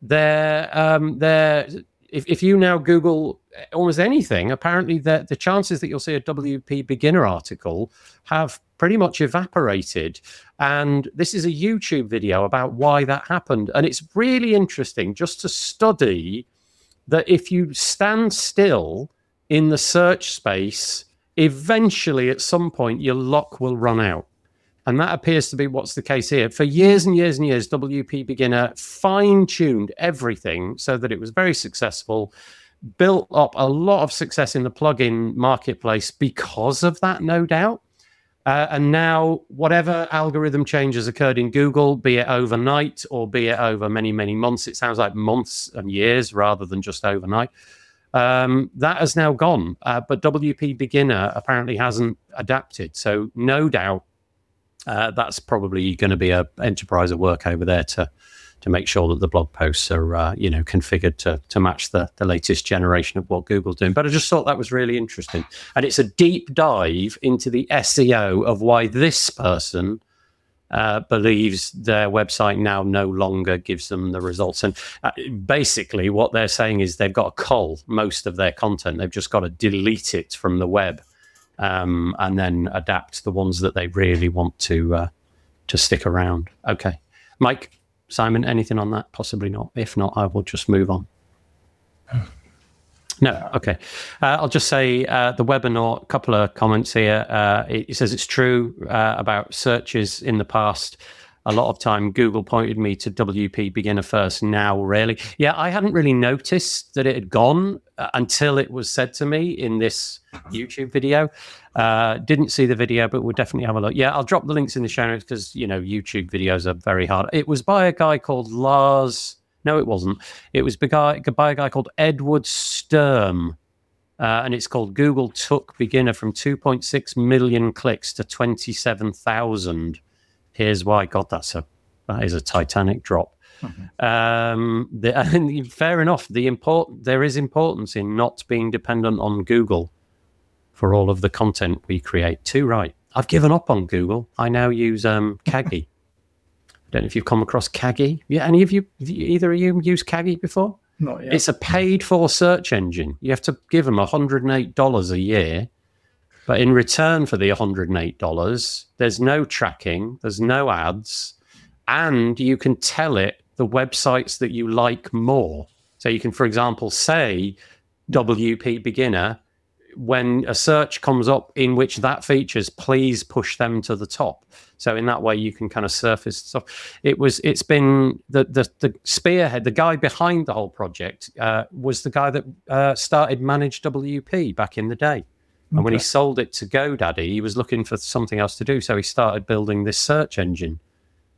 Speaker 1: If you now Google almost anything, apparently the chances that you'll see a WP Beginner article have pretty much evaporated. And this is a YouTube video about why that happened. And it's really interesting just to study that if you stand still in the search space, eventually at some point your luck will run out. And that appears to be what's the case here. For years and years and years, WP Beginner fine-tuned everything so that it was very successful, built up a lot of success in the plugin marketplace because of that, no doubt. And now whatever algorithm changes occurred in Google, be it overnight or be it over many, many months, it sounds like months and years rather than just overnight, that has now gone. But WP Beginner apparently hasn't adapted. So no doubt that's probably going to be an enterprise of work over there to make sure that the blog posts are configured to match the latest generation of what Google's doing. But I just thought that was really interesting. And it's a deep dive into the SEO of why this person believes their website now no longer gives them the results. And basically what they're saying is they've got to cull most of their content. They've just got to delete it from the web. And then adapt the ones that they really want to stick around. Okay. Mike, Simon, anything on that? Possibly not. If not, I will just move on. No, okay. I'll just say the webinar, a couple of comments here. It says it's true about searches in the past. A lot of time, Google pointed me to WP Beginner first. Now, really? Yeah, I hadn't really noticed that it had gone until it was said to me in this YouTube video. Didn't see the video, but we'll definitely have a look. Yeah, I'll drop the links in the show notes because, YouTube videos are very hard. It was by a guy called Lars. No, it wasn't. It was by a guy called Edward Sturm. And it's called Google Took Beginner from 2.6 million clicks to 27,000. Here's why. God, that is a titanic drop. Mm-hmm. Fair enough. There is importance in not being dependent on Google for all of the content we create. Too right. I've given up on Google. I now use Kagi. I don't know if you've come across Kagi. Yeah, any of you? Either of you used Kagi before?
Speaker 3: Not yet.
Speaker 1: It's a paid-for search engine. You have to give them $108 a year. But in return for the $108, there's no tracking, there's no ads, and you can tell it the websites that you like more. So you can, for example, say WP Beginner, when a search comes up in which that features, please push them to the top. So in that way, you can kind of surface stuff. It's been the spearhead, the guy behind the whole project was the guy that started Manage WP back in the day. And when he sold it to GoDaddy, he was looking for something else to do. So he started building this search engine.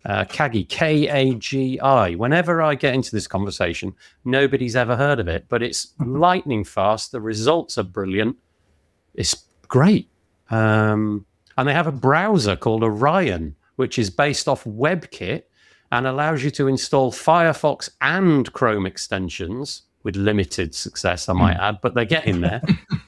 Speaker 1: Kagi, Kagi. Whenever I get into this conversation, nobody's ever heard of it, but it's lightning fast. The results are brilliant. It's great. And they have a browser called Orion, which is based off WebKit and allows you to install Firefox and Chrome extensions with limited success, I might add, but they're getting there.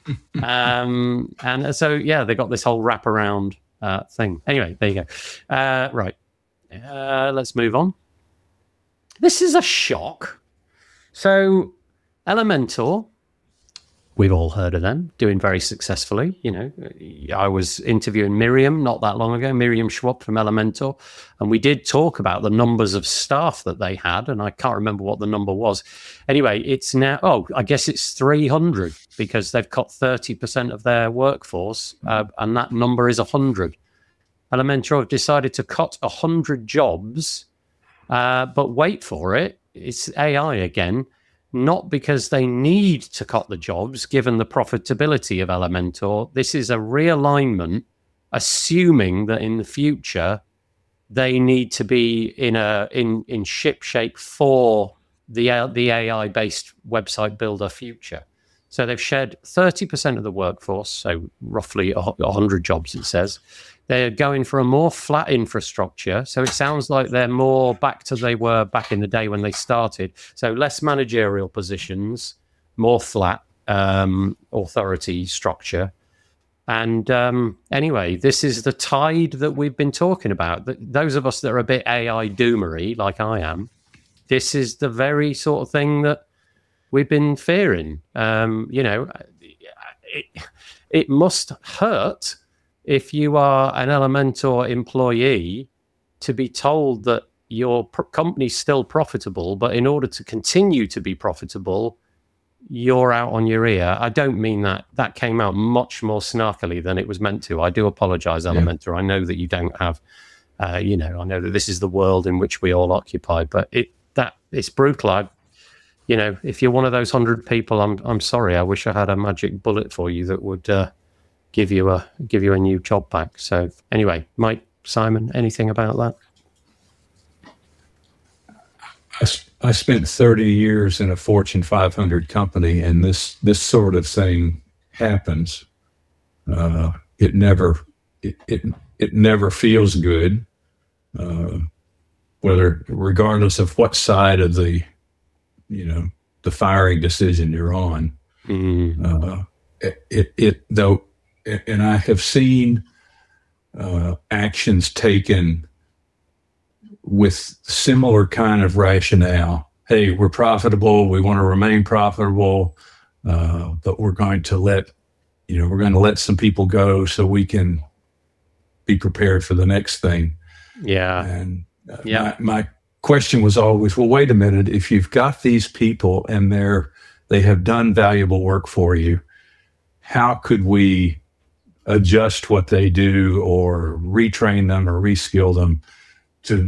Speaker 1: And so, yeah, they got this whole wraparound thing. Anyway, there you go. Right. Let's move on. This is a shock. So, Elementor, we've all heard of them, doing very successfully. You know, I was interviewing Miriam not that long ago, Miriam Schwab from Elementor, and we did talk about the numbers of staff that they had, and I can't remember what the number was. Anyway, it's now, I guess it's 300 because they've cut 30% of their workforce, and that number is 100. Elementor have decided to cut 100 jobs, but wait for it, it's AI again, not because they need to cut the jobs, given the profitability of Elementor. This is a realignment, assuming that in the future, they need to be in ship shape for the AI-based website builder future. So they've shed 30% of the workforce, so roughly 100 jobs, it says. They're going for a more flat infrastructure. So it sounds like they're more back to they were back in the day when they started. So less managerial positions, more flat authority structure. And anyway, this is the tide that we've been talking about. Those of us that are a bit AI doomery, like I am, this is the very sort of thing that we've been fearing. You know, it must hurt if you are an Elementor employee to be told that your company's still profitable, but in order to continue to be profitable, you're out on your ear. I don't mean that. That came out much more snarkily than it was meant to. I do apologize, Elementor. Yeah. I know that you don't have, you know, I know that this is the world in which we all occupy, but it's brutal. You know, if you're one of those 100 people, I'm sorry. I wish I had a magic bullet for you that would give you a new job back. So anyway, Mike, Simon, anything about that?
Speaker 2: I spent 30 years in a Fortune 500 company, and this sort of thing happens. It never feels good, regardless of what side of the firing decision you're on. Though, and I have seen actions taken with similar kind of rationale. Hey, we're profitable. We want to remain profitable, but we're going to let some people go so we can be prepared for the next thing.
Speaker 1: Yeah.
Speaker 2: And my question was always, well, wait a minute. If you've got these people and they have done valuable work for you, how could we adjust what they do or retrain them or reskill them to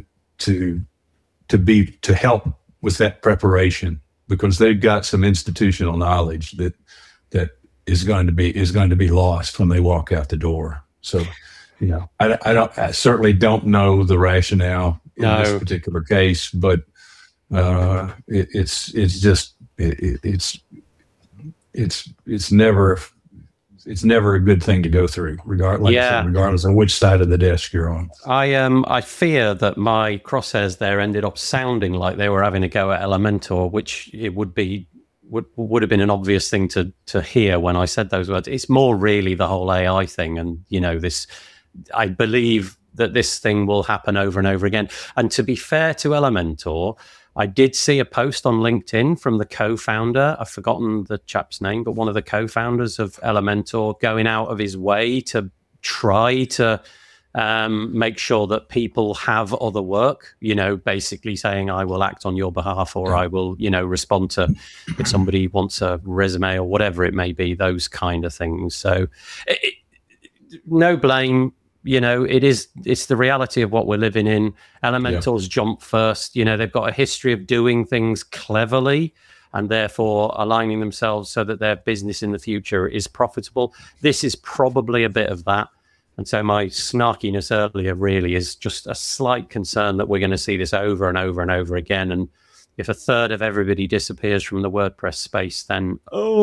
Speaker 2: help with that preparation, because they've got some institutional knowledge that is going to be lost when they walk out the door. So, you know, I certainly don't know the rationale in this particular case, but it's never a good thing to go through, regardless of which side of the desk you're on.
Speaker 1: I fear that my crosshairs there ended up sounding like they were having a go at Elementor, which it would have been an obvious thing to hear when I said those words. It's more really the whole AI thing, and you know, I believe that this thing will happen over and over again. And to be fair to Elementor, I did see a post on LinkedIn from the co-founder. I've forgotten the chap's name, but one of the co-founders of Elementor going out of his way to try to make sure that people have other work, you know, basically saying, I will act on your behalf, or I will, you know, respond to if somebody wants a resume or whatever it may be, those kind of things. So no blame. You know, it's the reality of what we're living in. Elementor's jump first. You know, they've got a history of doing things cleverly and therefore aligning themselves so that their business in the future is profitable. This is probably a bit of that. And so my snarkiness earlier really is just a slight concern that we're going to see this over and over and over again. And if a third of everybody disappears from the WordPress space, then,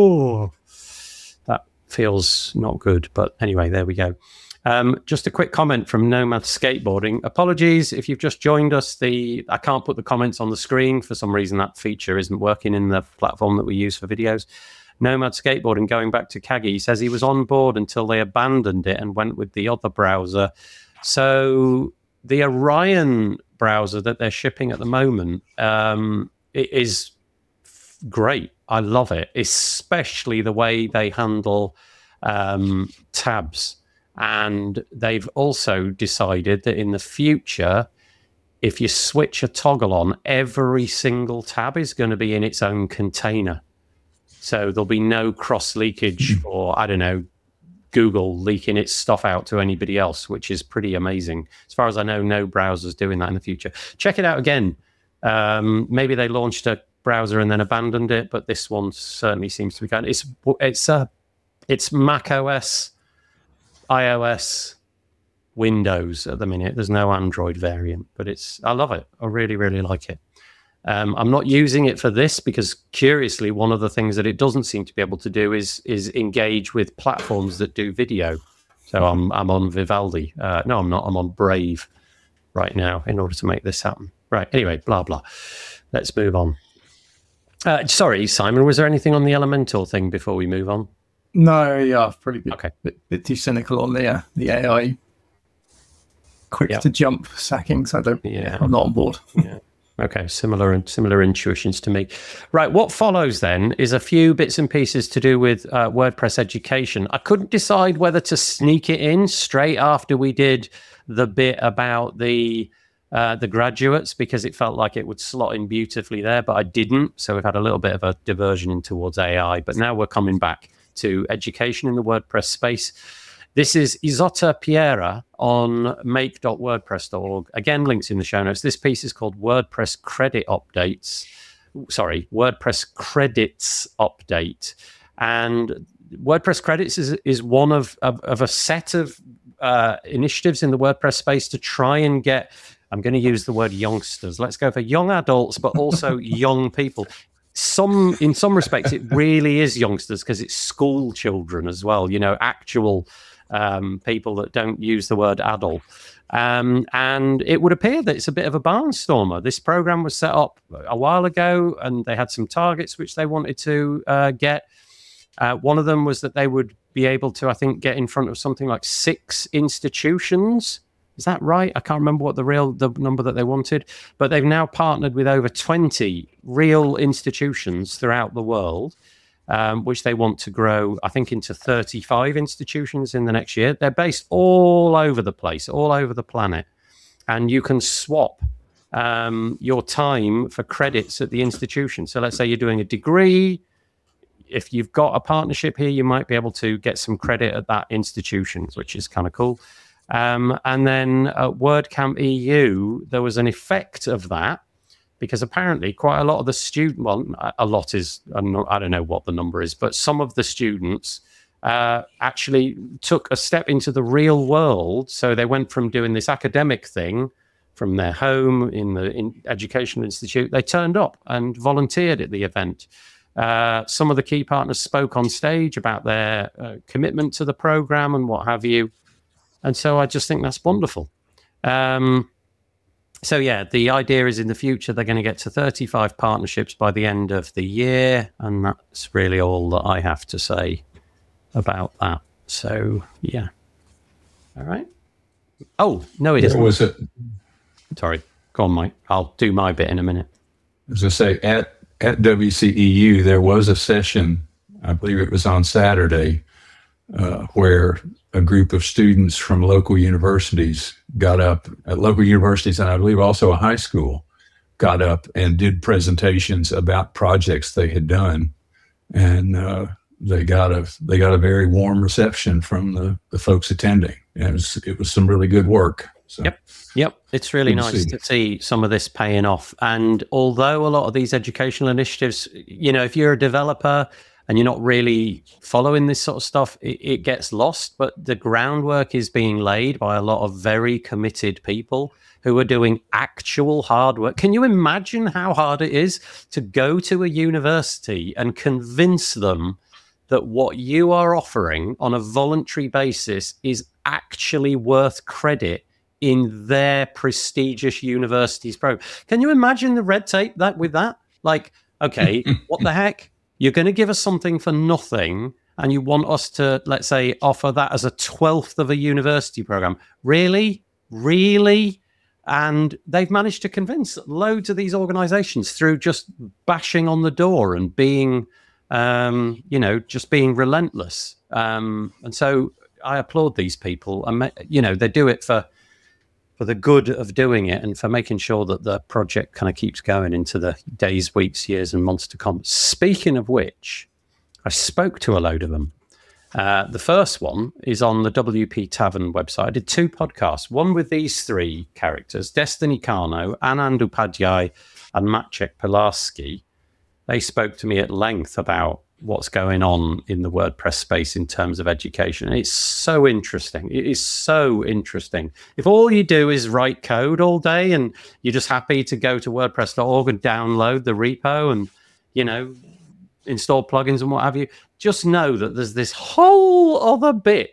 Speaker 1: that feels not good. But anyway, there we go. Just a quick comment from Nomad Skateboarding. Apologies if you've just joined us. I can't put the comments on the screen. For some reason, that feature isn't working in the platform that we use for videos. Nomad Skateboarding, going back to Kagi, he says he was on board until they abandoned it and went with the other browser. So the Orion browser that they're shipping at the moment, it is great. I love it, especially the way they handle tabs. And they've also decided that in the future, if you switch a toggle on, every single tab is going to be in its own container. So there'll be no cross leakage or, I don't know, Google leaking its stuff out to anybody else, which is pretty amazing. As far as I know, no browser's doing that in the future. Check it out again. Maybe they launched a browser and then abandoned it, but this one certainly seems to be kind of, it's Mac OS, iOS, Windows at the minute. There's no Android variant, but I love it. I really, really like it. I'm not using it for this because, curiously, one of the things that it doesn't seem to be able to do is engage with platforms that do video. So I'm on Vivaldi. No, I'm not. I'm on Brave right now in order to make this happen. Right. Anyway, blah, blah. Let's move on. Sorry, Simon, was there anything on the Elementor thing before we move on?
Speaker 3: No, yeah, pretty good.
Speaker 1: Okay.
Speaker 3: Bit too cynical on the AI quick to jump sackings. I'm not on board.
Speaker 1: Yeah. Okay, similar intuitions to me. Right, what follows then is a few bits and pieces to do with WordPress education. I couldn't decide whether to sneak it in straight after we did the bit about the graduates, because it felt like it would slot in beautifully there, but I didn't. So we've had a little bit of a diversion in towards AI, but now we're coming back to education in the WordPress space. This is Isotta Piera on make.wordpress.org. Again, links in the show notes. This piece is called WordPress Credits Update. And WordPress Credits is one of a set of initiatives in the WordPress space to try and get, I'm going to use the word youngsters. Let's go for young adults, but also young people. In some respects, it really is youngsters because it's school children as well, actual people that don't use the word adult. And it would appear that it's a bit of a barnstormer. This program was set up a while ago and they had some targets which they wanted to get. One of them was that they would be able to, I think, get in front of something like 6 institutions. Is that right? I can't remember what the number that they wanted, but they've now partnered with over 20 real institutions throughout the world, which they want to grow, I think, into 35 institutions in the next year. They're based all over the place, all over the planet, and you can swap your time for credits at the institution. So let's say you're doing a degree. If you've got a partnership here, you might be able to get some credit at that institution, which is kind of cool. And then at WordCamp EU, there was an effect of that because apparently quite a lot of the a lot is, I don't know what the number is, but some of the students actually took a step into the real world. So they went from doing this academic thing from their home in the educational institute. They turned up and volunteered at the event. Some of the key partners spoke on stage about their commitment to the program and what have you. And so I just think that's wonderful. So yeah, the idea is in the future, they're going to get to 35 partnerships by the end of the year. And that's really all that I have to say about that. So yeah. All right. Oh, no, it isn't. Sorry. Go on, Mike. I'll do my bit in a minute.
Speaker 2: As I say, at WCEU, there was a session, I believe it was on Saturday, where a group of students from local universities got up at local universities, and I believe also a high school, got up and did presentations about projects they had done. And they got a very warm reception from the folks attending. And it was some really good work. So.
Speaker 1: Yep. It's really nice to see some of this paying off. And although a lot of these educational initiatives, if you're a developer and you're not really following this sort of stuff, it gets lost. But the groundwork is being laid by a lot of very committed people who are doing actual hard work. Can you imagine how hard it is to go to a university and convince them that what you are offering on a voluntary basis is actually worth credit in their prestigious university's program? Can you imagine the red tape with that? Like, okay, what the heck? You're going to give us something for nothing, and you want us to, let's say, offer that as a 12th of a university program. Really? And they've managed to convince loads of these organizations through just bashing on the door and being, just being relentless. And so I applaud these people. And, they do it for the good of doing it and for making sure that the project kind of keeps going into the days, weeks, years, and months to come. Speaking of which, I spoke to a load of them. The first one is on the WP Tavern website. I did 2 podcasts, one with these 3 characters, Destiny Karno, Anand Upadhyay, and Maciek Pilarski. They spoke to me at length about what's going on in the WordPress space in terms of education. And it's so interesting. It is so interesting. If all you do is write code all day and you're just happy to go to WordPress.org and download the repo and, install plugins and what have you, just know that there's this whole other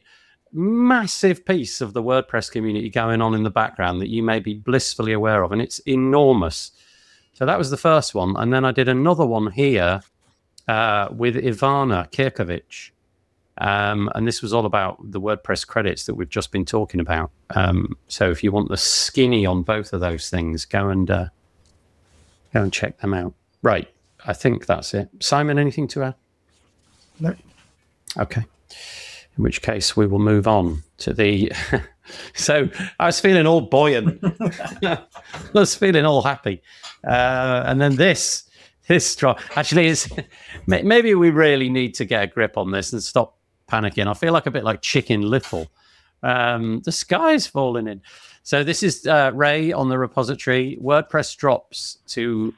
Speaker 1: massive piece of the WordPress community going on in the background that you may be blissfully aware of. And it's enormous. So that was the first one. And then I did another one here with Ivana Kirkovic. And this was all about the WordPress credits that we've just been talking about. So if you want the skinny on both of those things, go and check them out. Right. I think that's it. Simon, anything to add?
Speaker 3: No.
Speaker 1: Okay. In which case we will move on to the... So I was feeling all buoyant. I was feeling all happy. And then this drop. Actually, maybe we really need to get a grip on this and stop panicking. I feel like a bit like Chicken Little. The sky's falling in. So this is Ray on the repository. WordPress drops to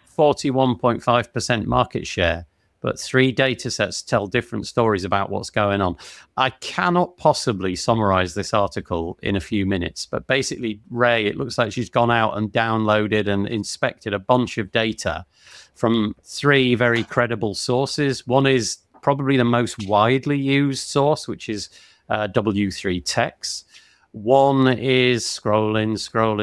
Speaker 1: 41.5% market share, but 3 data sets tell different stories about what's going on. I cannot possibly summarize this article in a few minutes, but basically, Ray, it looks like she's gone out and downloaded and inspected a bunch of data from 3 very credible sources. One is probably the most widely used source, which is W3Techs. One is scrolling.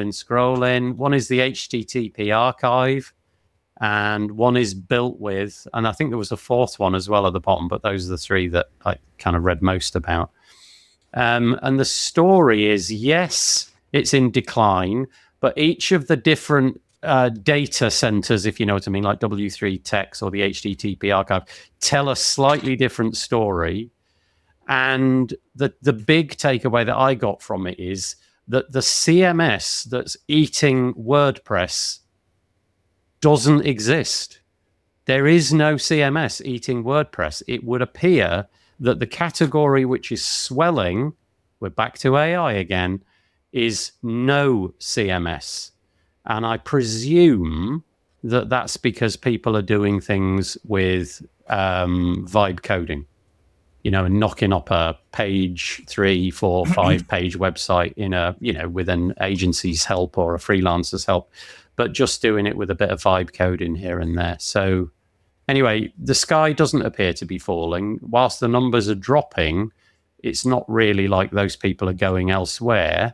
Speaker 1: One is the HTTP archive, and one is built with, and I think there was a 4th one as well at the bottom, but those are the 3 that I kind of read most about. And the story is, yes, it's in decline, but each of the different data centers, if you know what I mean, like W3Techs or the HTTP archive, tell a slightly different story. And the big takeaway that I got from it is that the CMS that's eating WordPress doesn't exist. There is no CMS eating WordPress. It would appear that the category which is swelling, we're back to AI again, is no CMS. And I presume that that's because people are doing things with vibe coding, and knocking up a page 3, 4, 5 page website in with an agency's help or a freelancer's help, but just doing it with a bit of vibe coding here and there. So anyway, the sky doesn't appear to be falling. Whilst the numbers are dropping, it's not really like those people are going elsewhere.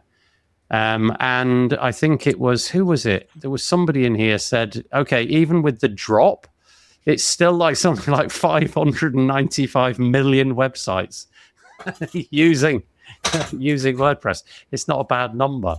Speaker 1: And I think it was, who was it? There was somebody in here said, okay, even with the drop, it's still like something like 595 million websites using WordPress. It's not a bad number.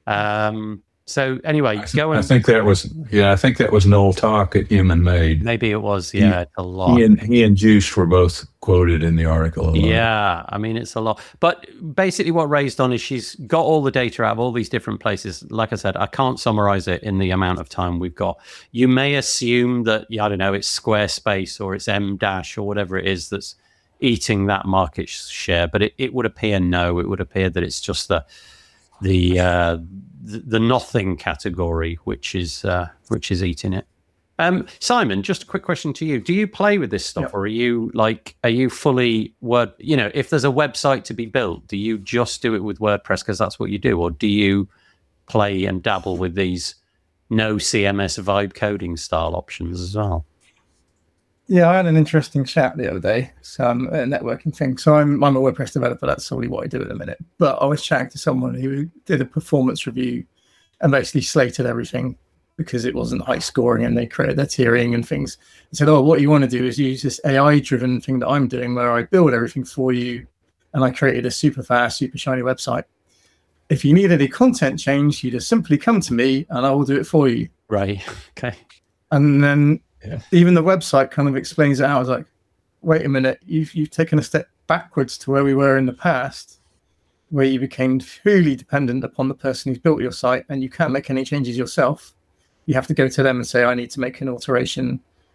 Speaker 1: So anyway, go and...
Speaker 2: I think that was Noel Talk at Human Made.
Speaker 1: Maybe it was, yeah, it's a lot.
Speaker 2: He and Juice were both quoted in the article.
Speaker 1: Yeah, I mean, it's a lot. But basically what Ray's done is she's got all the data out of all these different places. Like I said, I can't summarize it in the amount of time we've got. You may assume that, I don't know, it's Squarespace or it's M-Dash or whatever it is that's eating that market share. But it would appear no. It would appear that it's just the nothing category which is eating it. Simon, just a quick question to you. Do you play with this stuff, or are you fully Word? If there's a website to be built, do you just do it with WordPress because that's what you do, or do you play and dabble with these no CMS vibe coding style options as well?
Speaker 3: Yeah, I had an interesting chat the other day, a networking thing. So I'm a WordPress developer. That's solely what I do at the minute. But I was chatting to someone who did a performance review and basically slated everything because it wasn't high scoring, and they created their tiering and things. And said, what you want to do is use this AI-driven thing that I'm doing where I build everything for you, and I created a super fast, super shiny website. If you need any content change, you just simply come to me and I will do it for you.
Speaker 1: Right. Okay.
Speaker 3: And then even the website kind of explains it out. I was like, wait a minute, you've taken a step backwards to where we were in the past, where you became truly dependent upon the person who's built your site, and you can't make any changes yourself. You have to go to them and say, I need to make an alteration.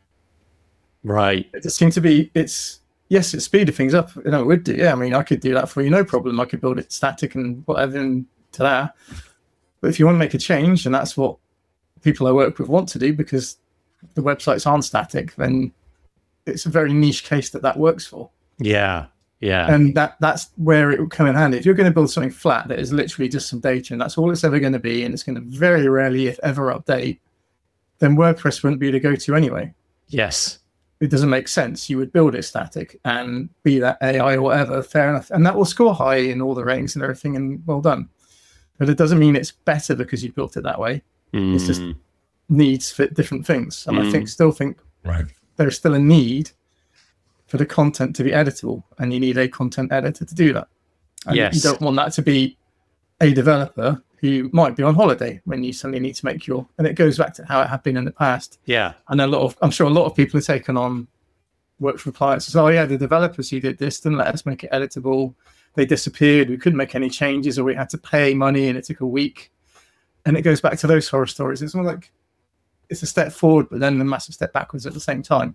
Speaker 1: Right.
Speaker 3: It just seems to be, it speeded things up. It would do. Yeah, I mean, I could do that for you, no problem. I could build it static and whatever into that. But if you want to make a change, and that's what people I work with want to do, because the websites aren't static, then it's a very niche case that works for.
Speaker 1: Yeah.
Speaker 3: And that's where it will come in handy. If you're going to build something flat that is literally just some data and that's all it's ever going to be, and it's going to very rarely, if ever, update, then WordPress wouldn't be the go-to anyway.
Speaker 1: Yes.
Speaker 3: It doesn't make sense. You would build it static and be that AI or whatever, fair enough. And that will score high in all the ratings and everything, and well done. But it doesn't mean it's better because you built it that way. It's just needs fit different things. And I still think there's still a need for the content to be editable, and you need a content editor to do that. And you don't want that to be a developer who might be on holiday when you suddenly need to make and it goes back to how it had been in the past.
Speaker 1: Yeah.
Speaker 3: And I'm sure a lot of people have taken on work for clients. So, the developers who did this didn't let us make it editable. They disappeared. We couldn't make any changes, or we had to pay money and it took a week. And it goes back to those horror stories. It's more like it's a step forward, but then a massive step backwards at the same time.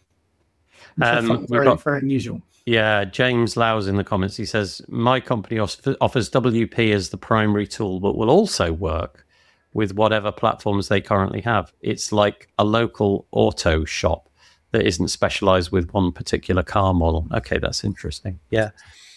Speaker 3: Very unusual.
Speaker 1: Yeah, James Low's in the comments. He says, my company offers WP as the primary tool, but will also work with whatever platforms they currently have. It's like a local auto shop that isn't specialized with one particular car model. Okay, that's interesting. Yeah.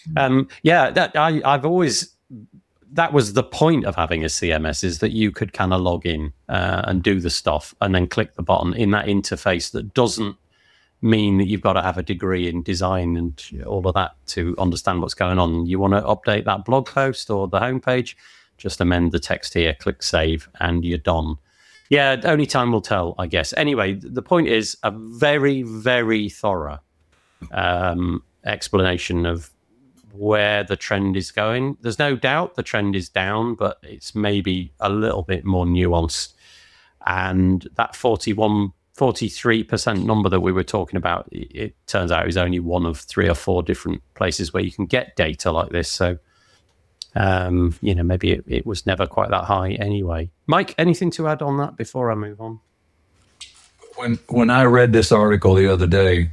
Speaker 1: I've always, that was the point of having a CMS, is that you could kind of log in and do the stuff and then click the button in that interface that doesn't mean that you've got to have a degree in design and all of that to understand what's going on. You want to update that blog post or the homepage, just amend the text here, click save, and you're done. Yeah, only time will tell, I guess. Anyway, the point is a very, very thorough explanation of where the trend is going. There's no doubt the trend is down, but it's maybe a little bit more nuanced. And that 43% number that we were talking about, it turns out is only one of 3 or 4 different places where you can get data like this. So, maybe it was never quite that high anyway. Mike, anything to add on that before I move on?
Speaker 2: When I read this article the other day,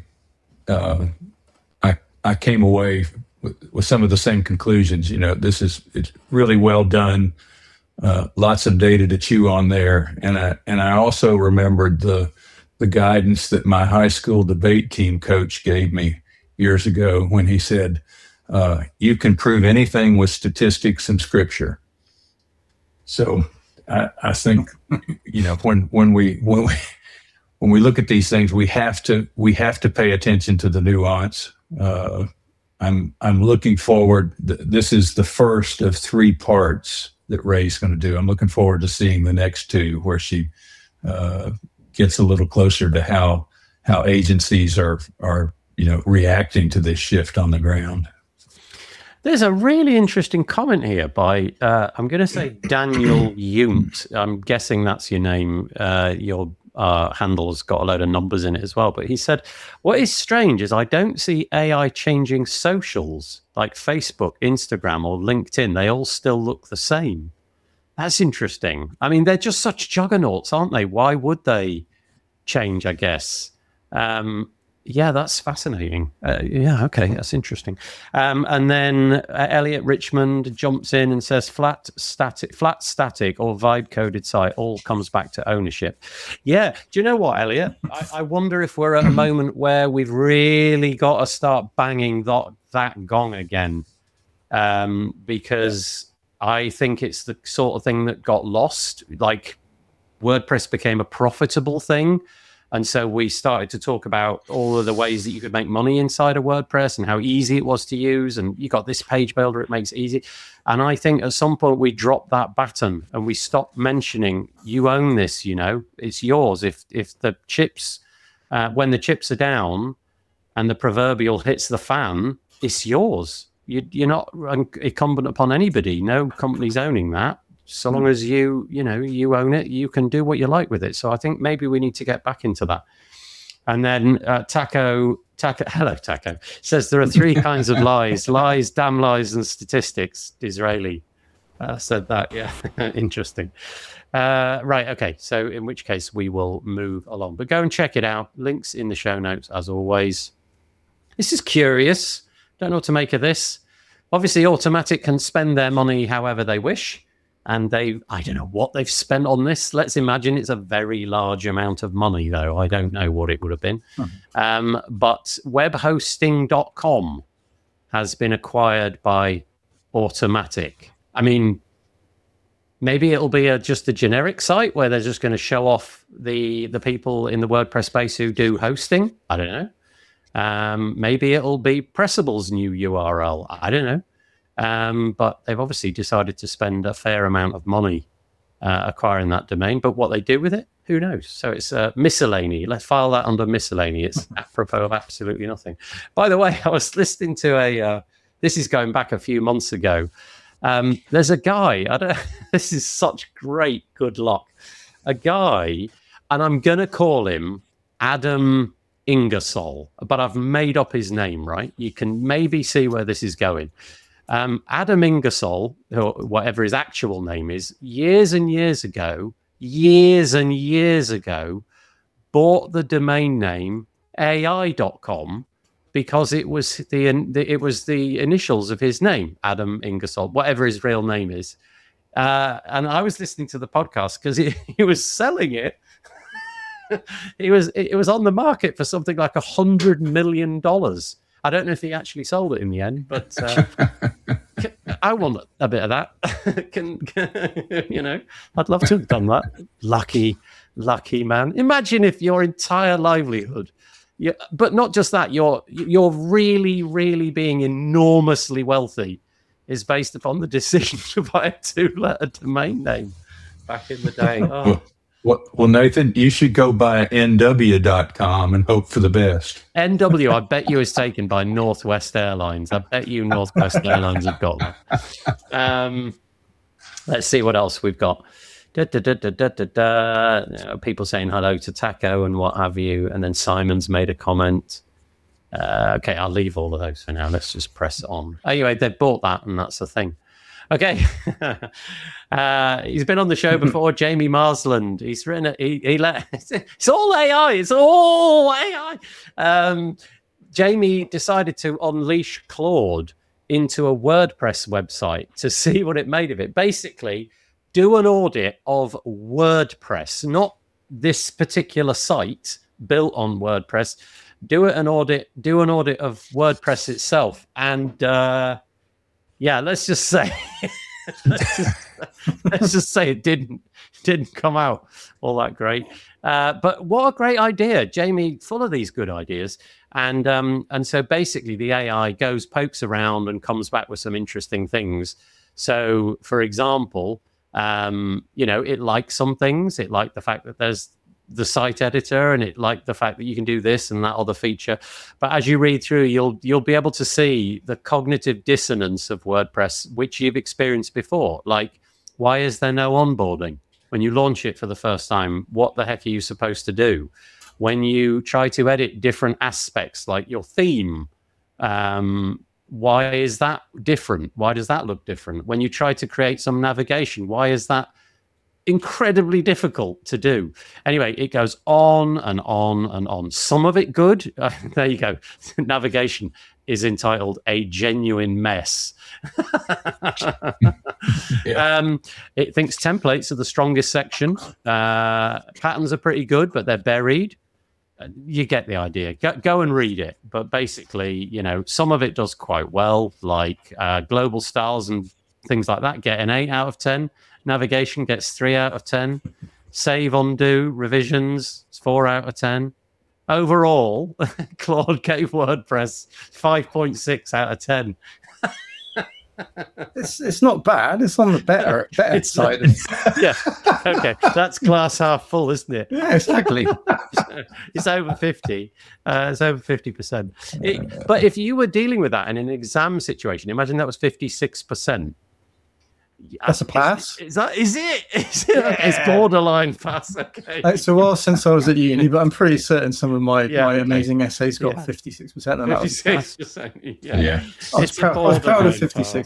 Speaker 2: I came away with some of the same conclusions. It's really well done. Lots of data to chew on there. And I also remembered the guidance that my high school debate team coach gave me years ago when he said, you can prove anything with statistics and scripture. So I think, when we look at these things, we have to pay attention to the nuance. I'm looking forward. This is the first of 3 parts that Ray's going to do. I'm looking forward to seeing the next 2, where she gets a little closer to how agencies are reacting to this shift on the ground.
Speaker 1: There's a really interesting comment here by I'm going to say Daniel Yunt. I'm guessing that's your name. Your handle's got a load of numbers in it as well. But he said, what is strange is I don't see AI changing socials like Facebook, Instagram, or LinkedIn. They all still look the same. That's interesting. I mean, they're just such juggernauts, aren't they? Why would they change, I guess? Yeah, that's fascinating. Yeah, okay, that's interesting. And then Elliot Richmond jumps in and says flat static or vibe coded site all comes back to ownership. Yeah, do you know what, Elliot? I wonder if we're at a moment where we've really got to start banging that gong again, because I think it's the sort of thing that got lost. Like WordPress became a profitable thing. And so we started to talk about all of the ways that you could make money inside of WordPress and how easy it was to use. And you got this page builder, it makes it easy. And I think at some point we dropped that baton and we stopped mentioning, you own this, it's yours. If the chips, when the chips are down and the proverbial hits the fan, it's yours. You're not incumbent upon anybody. No company's owning that. So long as you own it, you can do what you like with it. So I think maybe we need to get back into that. And then Taco, hello Taco, says there are three kinds of lies: damn lies, and statistics. Disraeli said that. Yeah, interesting. Right, okay. So in which case we will move along. But go and check it out. Links in the show notes as always. This is curious. Don't know what to make of this. Obviously, Automattic can spend their money however they wish. And I don't know what they've spent on this. Let's imagine it's a very large amount of money, though. I don't know what it would have been. But webhosting.com has been acquired by Automattic. I mean, maybe it'll be just a generic site where they're just going to show off the people in the WordPress space who do hosting. I don't know. Maybe it'll be Pressable's new URL. I don't know. But they've obviously decided to spend a fair amount of money acquiring that domain. But what they do with it, who knows? So it's miscellany. Let's file that under miscellany. It's apropos of absolutely nothing. By the way, I was listening to this is going back a few months ago. There's a guy, this is such great good luck. A guy, and I'm going to call him Adam Ingersoll, but I've made up his name, right? You can maybe see where this is going. Adam Ingersoll, or whatever his actual name is, years and years ago, bought the domain name AI.com because it was the initials of his name, Adam Ingersoll, whatever his real name is. And I was listening to the podcast because he was selling it. It was on the market for something like $100 million. I don't know if he actually sold it in the end, but I want a bit of that. I'd love to have done that. Lucky man. Imagine if your entire livelihood, but not just that, you're really, really being enormously wealthy is based upon the decision to buy a 2-letter domain name back in the day. Oh.
Speaker 2: Well, Nathan, you should go by nw.com and hope for the best.
Speaker 1: NW, I bet you, is taken by Northwest Airlines. I bet you Northwest Airlines have got that. Let's see what else we've got. People saying hello to Taco and what have you. And then Simon's made a comment. Okay, I'll leave all of those for now. Let's just press on. Anyway, they've bought that, and that's the thing. Okay. He's been on the show before, Jamie Marsland. He's written it. It's all AI. It's all AI. Jamie decided to unleash Claude into a WordPress website to see what it made of it. Basically, do an audit of WordPress, not this particular site built on WordPress. Do an audit of WordPress itself. And yeah, let's just say it didn't come out all that great. But what a great idea. Jamie, full of these good ideas. And so basically the AI pokes around and comes back with some interesting things. So, for example, it liked some things. It liked the fact that there's the site editor, and it liked the fact that you can do this and that other feature. But as you read through, you'll be able to see the cognitive dissonance of WordPress, which you've experienced before. Like, why is there no onboarding? When you launch it for the first time, what the heck are you supposed to do? When you try to edit different aspects, like your theme, why is that different? Why does that look different? When you try to create some navigation, why is that incredibly difficult to do. Anyway, it goes on and on and on. Some of it good. There you go. Navigation is entitled A Genuine Mess. It thinks templates are the strongest section. Patterns are pretty good, but they're buried. You get the idea. Go and read it. But basically, some of it does quite well, like global styles and things like that get an 8 out of 10. Navigation gets 3 out of 10. Save, undo, revisions, it's 4 out of 10. Overall, Claude gave WordPress 5.6 out of 10.
Speaker 3: It's not bad. It's on the better side.
Speaker 1: Yeah. Okay. That's glass half full, isn't it?
Speaker 3: Yeah, exactly.
Speaker 1: It's over 50. It's over 50%. But if you were dealing with that in an exam situation, imagine that was 56%.
Speaker 3: That's a pass.
Speaker 1: Is it? Yeah. Okay, it's borderline pass. Okay.
Speaker 3: It's a while since I was at uni, but I'm pretty certain some of my amazing essays got 56%. And
Speaker 1: 56%.
Speaker 3: Yeah. I was proud of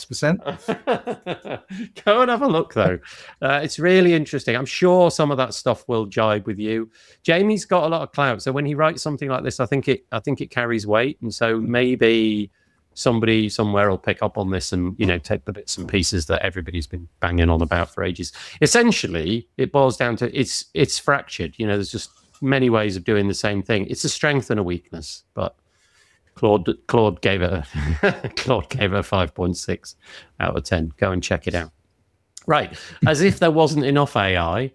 Speaker 3: 56%.
Speaker 1: Go and have a look, though. It's really interesting. I'm sure some of that stuff will jibe with you. Jamie's got a lot of clout, so when he writes something like this, I think it carries weight, and so maybe somebody somewhere will pick up on this and take the bits and pieces that everybody's been banging on about for ages. Essentially, it boils down to it's fractured. There's just many ways of doing the same thing. It's a strength and a weakness. But Claude gave it a 5.6 out of 10. Go and check it out. Right, as if there wasn't enough AI.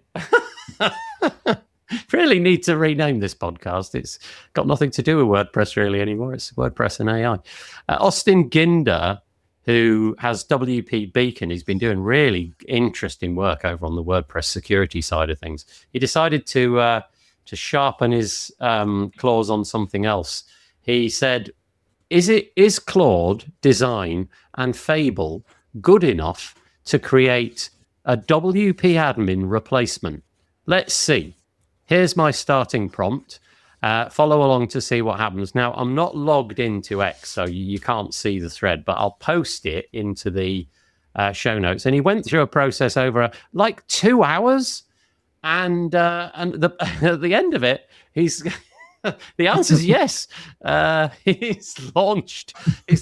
Speaker 1: Really need to rename this podcast. It's got nothing to do with WordPress really anymore. It's WordPress and AI. Austin Ginder, who has WP Beacon, he's been doing really interesting work over on the WordPress security side of things. He decided to sharpen his claws on something else. He said, is Claude Design and Fable good enough to create a WP admin replacement? Let's see. Here's my starting prompt. Follow along to see what happens. Now, I'm not logged into X, so you can't see the thread, but I'll post it into the show notes. And he went through a process over 2 hours, and at the end of it, he's the answer is yes. He's launched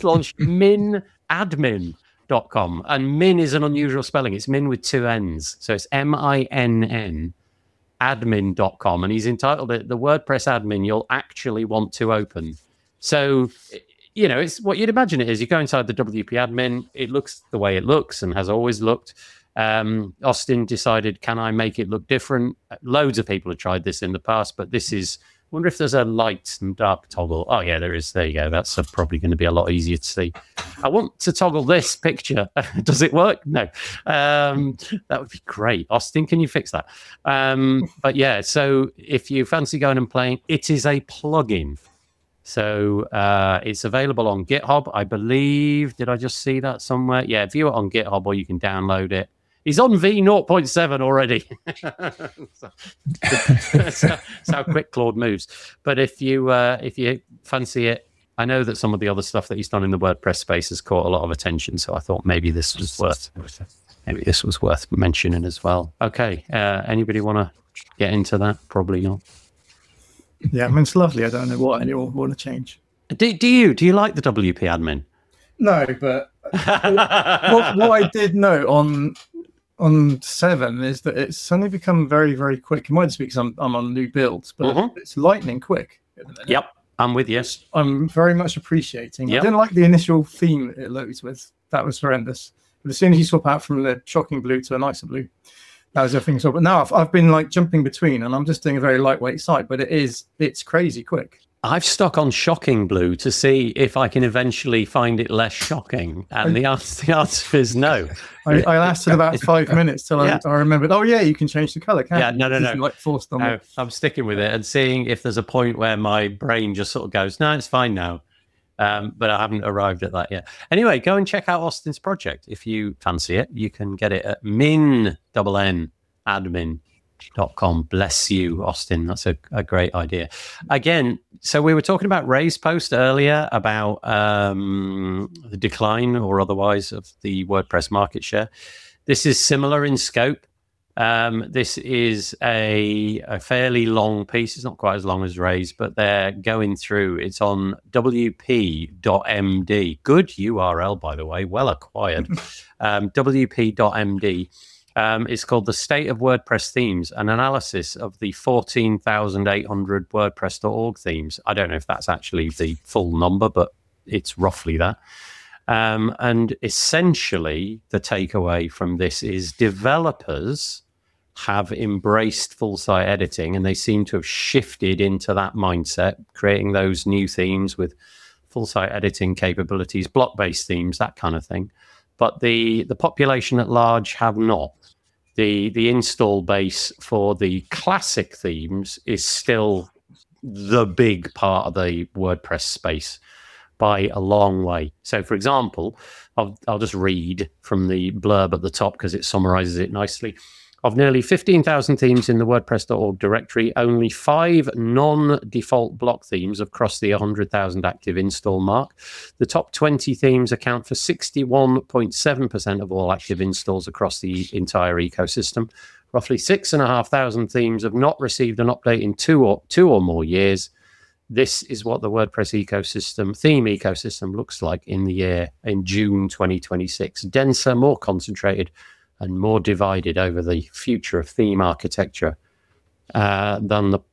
Speaker 1: minadmin.com, and min is an unusual spelling. It's min with 2 N's, so it's MINN. admin.com, and he's entitled it the WordPress admin you'll actually want to open. So it's what you'd imagine it is. You go inside the WP admin, it looks the way it looks and has always looked. Austin decided, can I make it look different? Loads of people have tried this in the past, but this is, I wonder if there's a light and dark toggle. Oh yeah, there is. There you go. That's probably going to be a lot easier to see. I want to toggle this picture. Does it work? No. That would be great. Austin, can you fix that? But yeah, so if you fancy going and playing, it is a plugin. So it's available on GitHub, I believe. Did I just see that somewhere? Yeah, view it on GitHub, or you can download it. He's on V0.7 already. That's how quick Claude moves. But if you fancy it, I know that some of the other stuff that he's done in the WordPress space has caught a lot of attention. So I thought maybe this was worth mentioning as well. Okay, anybody want to get into that? Probably not.
Speaker 3: Yeah, I mean, it's lovely. I don't know what anyone want to change.
Speaker 1: Do you like the WP admin?
Speaker 3: No, but what I did know on 7 is that it's suddenly become very, very quick. It might just be because I'm on new builds, but it's lightning quick.
Speaker 1: Yep, I'm with you.
Speaker 3: I'm very much appreciating.
Speaker 1: Yep.
Speaker 3: I didn't like the initial theme it loads with. That was horrendous. But as soon as you swap out from the shocking blue to a nicer blue, that was everything. So, but now I've been jumping between, and I'm just doing a very lightweight site. But it's crazy quick.
Speaker 1: I've stuck on shocking blue to see if I can eventually find it less shocking, and the answer is no.
Speaker 3: I lasted about 5 minutes till I remembered. Oh yeah, you can change the color. Can't you?
Speaker 1: No.
Speaker 3: Forced on it.
Speaker 1: I'm sticking with it and seeing if there's a point where my brain just sort of goes, no, it's fine now. But I haven't arrived at that yet. Anyway, go and check out Austin's project if you fancy it. You can get it at minadmin.com. Bless you, Austin. That's a great idea. Again, so we were talking about Ray's post earlier about the decline or otherwise of the WordPress market share. This is similar in scope. This is a fairly long piece. It's not quite as long as Ray's, but they're going through. It's on wp.md. Good URL, by the way, well acquired. wp.md. It's called The State of WordPress Themes, an analysis of the 14,800 WordPress.org themes. I don't know if that's actually the full number, but it's roughly that. And essentially, the takeaway from this is developers have embraced full site editing, and they seem to have shifted into that mindset, creating those new themes with full site editing capabilities, block-based themes, that kind of thing. But the population at large have not. The install base for the classic themes is still the big part of the WordPress space by a long way. So, for example, I'll just read from the blurb at the top because it summarizes it nicely. Of nearly 15,000 themes in the WordPress.org directory, only 5 non-default block themes have crossed the 100,000 active install mark. The top 20 themes account for 61.7% of all active installs across the entire ecosystem. Roughly 6,500 themes have not received an update in two or more years. This is what the WordPress theme ecosystem looks like in June 2026. Denser, more concentrated, and more divided over the future of theme architecture than the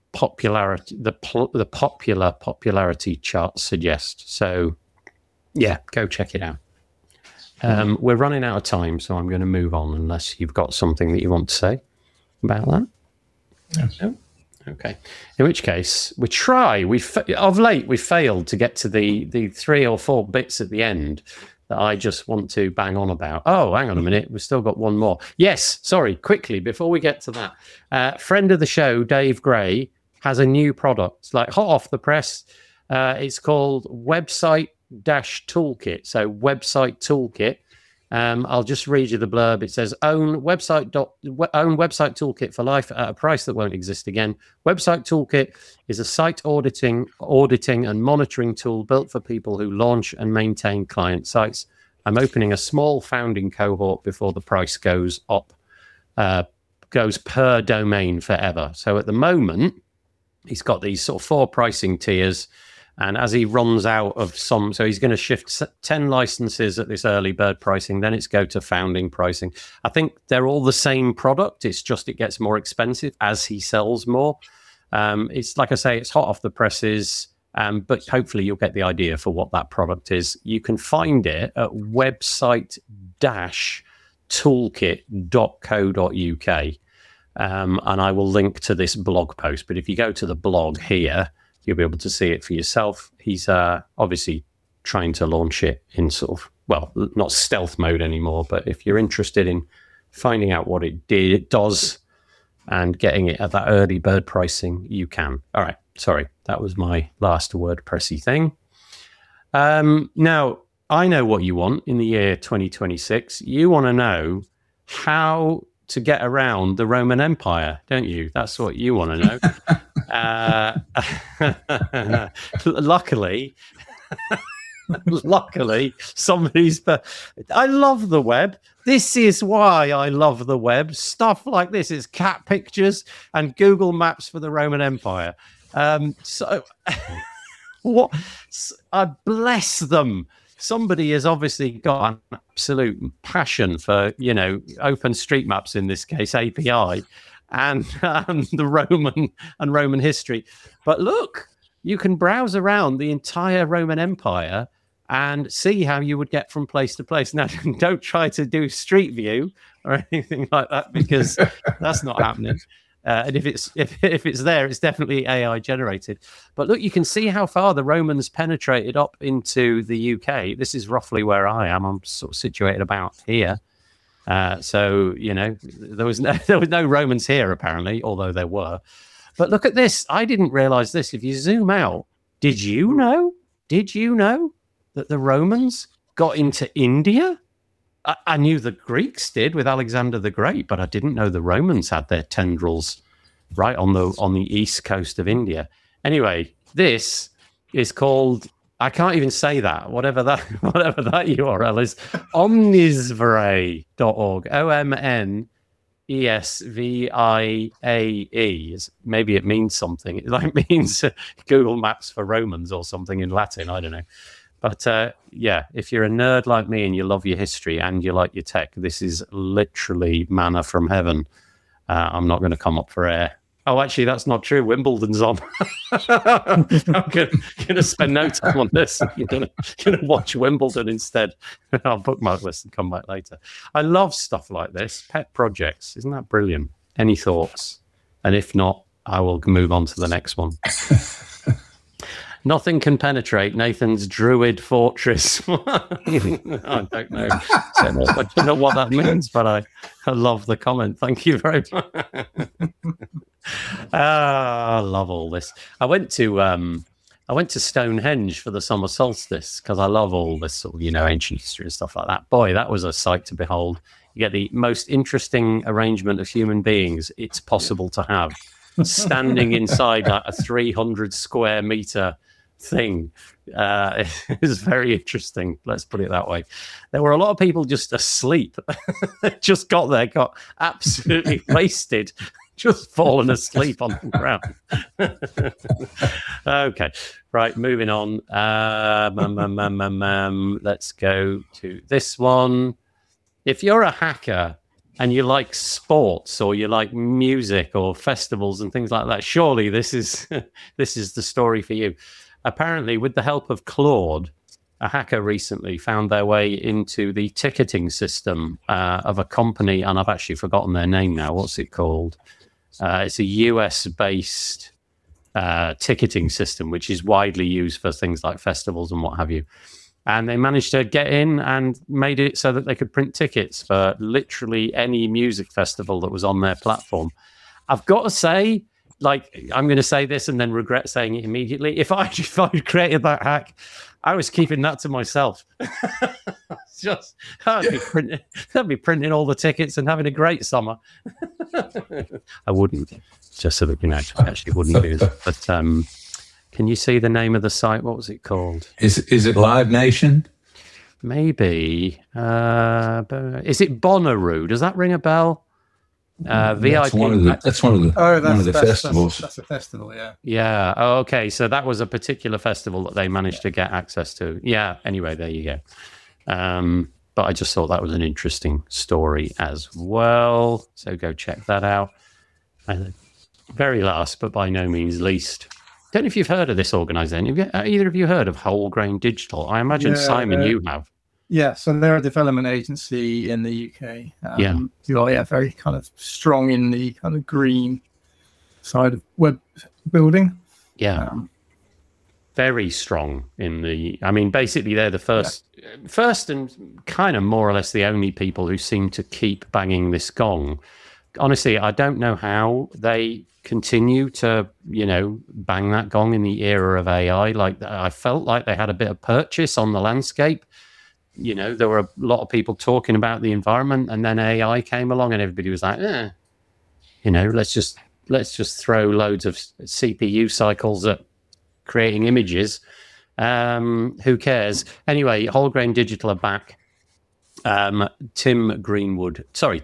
Speaker 1: popular popularity charts suggest. So, yeah, go check it out. We're running out of time, so I'm going to move on unless you've got something that you want to say about that.
Speaker 2: Yes.
Speaker 1: No? Okay. In which case, of late, we failed to get to the 3 or 4 bits at the end that I just want to bang on about. Oh, hang on a minute. We've still got one more. Yes, sorry, quickly, before we get to that. Friend of the show, Dave Gray, has a new product. It's like hot off the press. It's called Website Toolkit. So Website Toolkit. I'll just read you the blurb. It says, own Website Toolkit for life at a price that won't exist again. Website Toolkit is a site auditing and monitoring tool built for people who launch and maintain client sites. I'm opening a small founding cohort before the price goes up, goes per domain forever. So at the moment, he's got these sort of 4 pricing tiers. And as he runs out of some, so he's going to shift 10 licenses at this early bird pricing, then it's go to founding pricing. I think they're all the same product. It's just it gets more expensive as he sells more. It's like I say, it's hot off the presses, but hopefully you'll get the idea for what that product is. You can find it at website-toolkit.co.uk. And I will link to this blog post. But if you go to the blog here, you'll be able to see it for yourself. He's obviously trying to launch it in sort of, well, not stealth mode anymore, but if you're interested in finding out what it does and getting it at that early bird pricing, you can. All right, sorry, that was my last WordPressy thing. Now, I know what you want in the year 2026. You want to know how to get around the Roman Empire, don't you? That's what you want to know. Luckily, somebody's. I love the web. This is why I love the web. Stuff like this is cat pictures and Google Maps for the Roman Empire. So, what? I bless them. Somebody has obviously got an absolute passion for, OpenStreetMaps in this case, API. And the Roman history. But look, you can browse around the entire Roman Empire and see how you would get from place to place. Now, don't try to do Street View or anything like that, because that's not happening. And if it's there, it's definitely AI generated. But look, you can see how far the Romans penetrated up into the UK. This is roughly where I am. I'm sort of situated about here. So, there was no Romans here, apparently, although there were. But look at this. I didn't realize this. If you zoom out, did you know that the Romans got into India? I knew the Greeks did with Alexander the Great, but I didn't know the Romans had their tendrils right on the east coast of India. Anyway, this is called, I can't even say that, whatever that URL is, omnisvere.org, ESVIAE. Maybe it means something. It like means Google Maps for Romans or something in Latin. I don't know. But yeah, if you're a nerd like me and you love your history and you like your tech, this is literally manna from heaven. I'm not going to come up for air. Oh, actually, that's not true. Wimbledon's on. I'm going to spend no time on this. I'm going to watch Wimbledon instead. I'll bookmark this and come back later. I love stuff like this. Pet projects. Isn't that brilliant? Any thoughts? And if not, I will move on to the next one. Nothing can penetrate Nathan's druid fortress. I don't know. I don't know what that means, but I love the comment. Thank you very much. I love all this. I went to Stonehenge for the summer solstice because I love all this sort of, ancient history and stuff like that. Boy, that was a sight to behold. You get the most interesting arrangement of human beings it's possible to have, standing inside like a 300 square meter thing. It was very interesting, let's put it that way. There were a lot of people just asleep. Just got there, got absolutely wasted, just fallen asleep on the ground. Okay, right, moving on. Let's go to this one. If you're a hacker and you like sports or you like music or festivals and things like that, surely this is the story for you. Apparently, with the help of Claude, a hacker recently found their way into the ticketing system of a company, and I've actually forgotten their name now. What's it called? It's a US-based ticketing system, which is widely used for things like festivals and what have you. And they managed to get in and made it so that they could print tickets for literally any music festival that was on their platform. I've got to say, I'm going to say this and then regret saying it immediately. If I created that hack, I was keeping that to myself. I'd be printing all the tickets and having a great summer. I wouldn't, just so that I actually wouldn't do that. But can you see the name of the site? What was it called?
Speaker 2: Is it Live Nation?
Speaker 1: Maybe. Is it Bonnaroo? Does that ring a bell? VIP.
Speaker 2: That's one of the festivals.
Speaker 3: That's a festival, yeah.
Speaker 1: Yeah. Oh, okay. So that was a particular festival that they managed to get access to. Yeah. Anyway, there you go. But I just thought that was an interesting story as well. So go check that out. And very last, but by no means least, don't know if you've heard of this organisation. Have either of you heard of Whole Grain Digital? I imagine, Simon, you have.
Speaker 3: Yeah, so they're a development agency in the UK. Who are very kind of strong in the kind of green side of web building.
Speaker 1: Yeah. Very strong in the... I mean, basically, they're the first and kind of more or less the only people who seem to keep banging this gong. Honestly, I don't know how they continue to, bang that gong in the era of AI. Like, I felt like they had a bit of purchase on the landscape. There were a lot of people talking about the environment, and then AI came along, and everybody was like, let's just throw loads of CPU cycles at creating images. Who cares? Anyway, Whole Grain Digital are back. Tom Greenwood,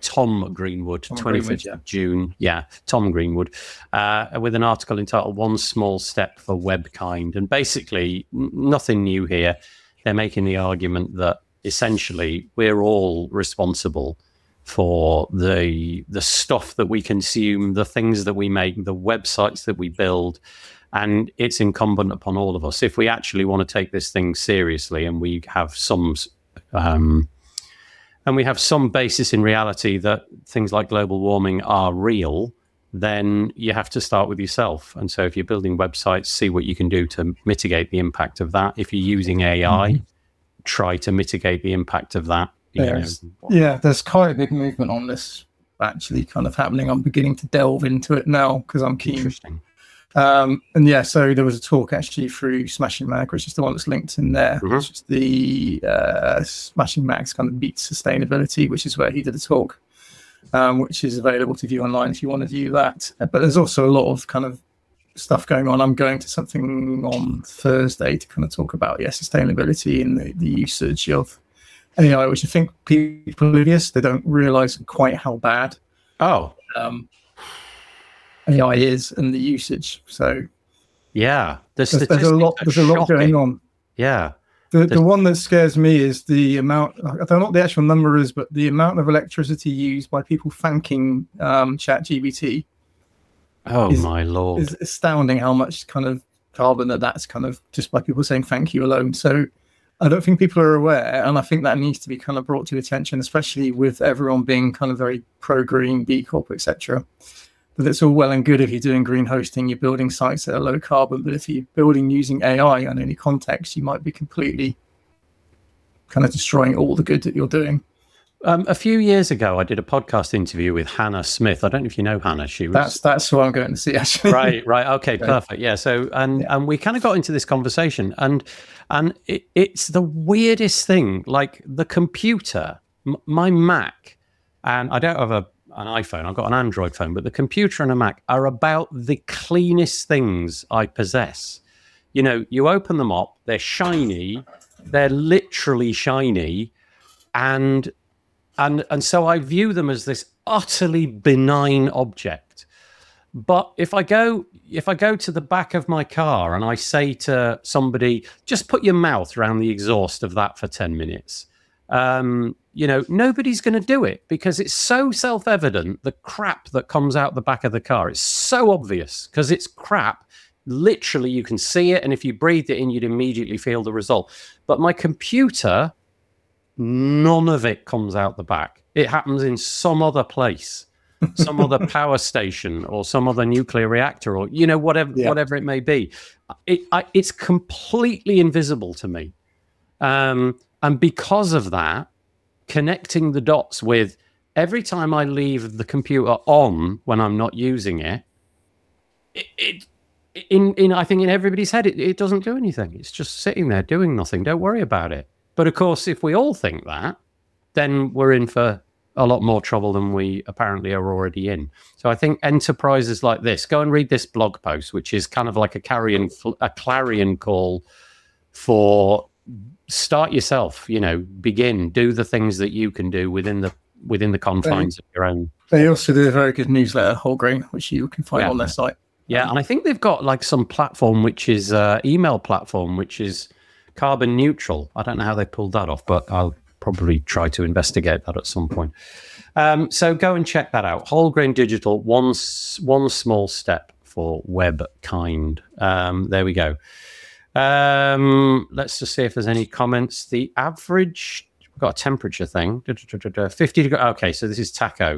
Speaker 1: 25th of June. Yeah, Tom Greenwood, with an article entitled "One Small Step for WebKind." And basically, nothing new here. They're making the argument that essentially we're all responsible for the stuff that we consume, the things that we make, the websites that we build, and it's incumbent upon all of us, if we actually want to take this thing seriously, and we have some basis in reality that things like global warming are real, then you have to start with yourself. And so if you're building websites, see what you can do to mitigate the impact of that. If you're using AI, try to mitigate the impact of that.
Speaker 3: There's quite a big movement on this actually kind of happening. I'm beginning to delve into it now because I'm keen.
Speaker 1: Interesting.
Speaker 3: So there was a talk actually through Smashing Mag, which is the one that's linked in there.
Speaker 1: Mm-hmm.
Speaker 3: Which is the Smashing Mag's kind of Meet Sustainability, which is where he did a talk, which is available to view online if you want to view that. But there's also a lot of kind of stuff going on. I'm going to something on Thursday to kind of talk about sustainability and the usage of AI, which I think people they don't realize quite how bad
Speaker 1: Oh,
Speaker 3: AI is and the usage. So
Speaker 1: yeah.
Speaker 3: there's a lot going on.
Speaker 1: Yeah.
Speaker 3: The one that scares me is the amount, I don't know what the actual number is, but the amount of electricity used by people thanking ChatGPT.
Speaker 1: My Lord.
Speaker 3: Is astounding how much kind of carbon that's kind of just by people saying thank you alone. So I don't think people are aware, and I think that needs to be kind of brought to attention, especially with everyone being kind of very pro-green, B Corp, etc. That it's all well and good if you're doing green hosting, you're building sites that are low carbon, but if you're building using AI in any context, you might be completely kind of destroying all the good that you're doing.
Speaker 1: A few years ago, I did a podcast interview with Hannah Smith. I don't know if you know Hannah. She was
Speaker 3: that's who I'm going to see, actually.
Speaker 1: Right. Okay, perfect. Yeah. So and we kind of got into this conversation, and it's the weirdest thing. Like the computer, my Mac, and I don't have an iPhone. I've got an Android phone, but the computer and a Mac are about the cleanest things I possess. You know, you open them up, they're shiny, they're literally shiny, and so I view them as this utterly benign object. But if I go to the back of my car and I say to somebody, just put your mouth around the exhaust of that for 10 minutes, nobody's going to do it because it's so self-evident. The crap that comes out the back of the car is so obvious because it's crap. Literally, you can see it. And if you breathed it in, you'd immediately feel the result. But my computer, none of it comes out the back. It happens in some other place, some other power station or some other nuclear reactor or, whatever it may be. It's completely invisible to me. And because of that, connecting the dots with every time I leave the computer on when I'm not using it, I think in everybody's head, it doesn't do anything. It's just sitting there doing nothing. Don't worry about it. But of course, if we all think that, then we're in for a lot more trouble than we apparently are already in. So I think enterprises like this, go and read this blog post, which is kind of like a clarion call for start yourself, begin, do the things that you can do within the confines of your own.
Speaker 3: They also do a very good newsletter, Wholegrain, which you can find on their site.
Speaker 1: Yeah, and I think they've got like some platform, which is email platform, which is carbon neutral. I don't know how they pulled that off, but I'll probably try to investigate that at some point. So go and check that out. Wholegrain Digital, one small step for web kind. There we go. Let's just see if there's any comments. The average, we've got a temperature thing. 50 degrees. Okay, so this is Taco.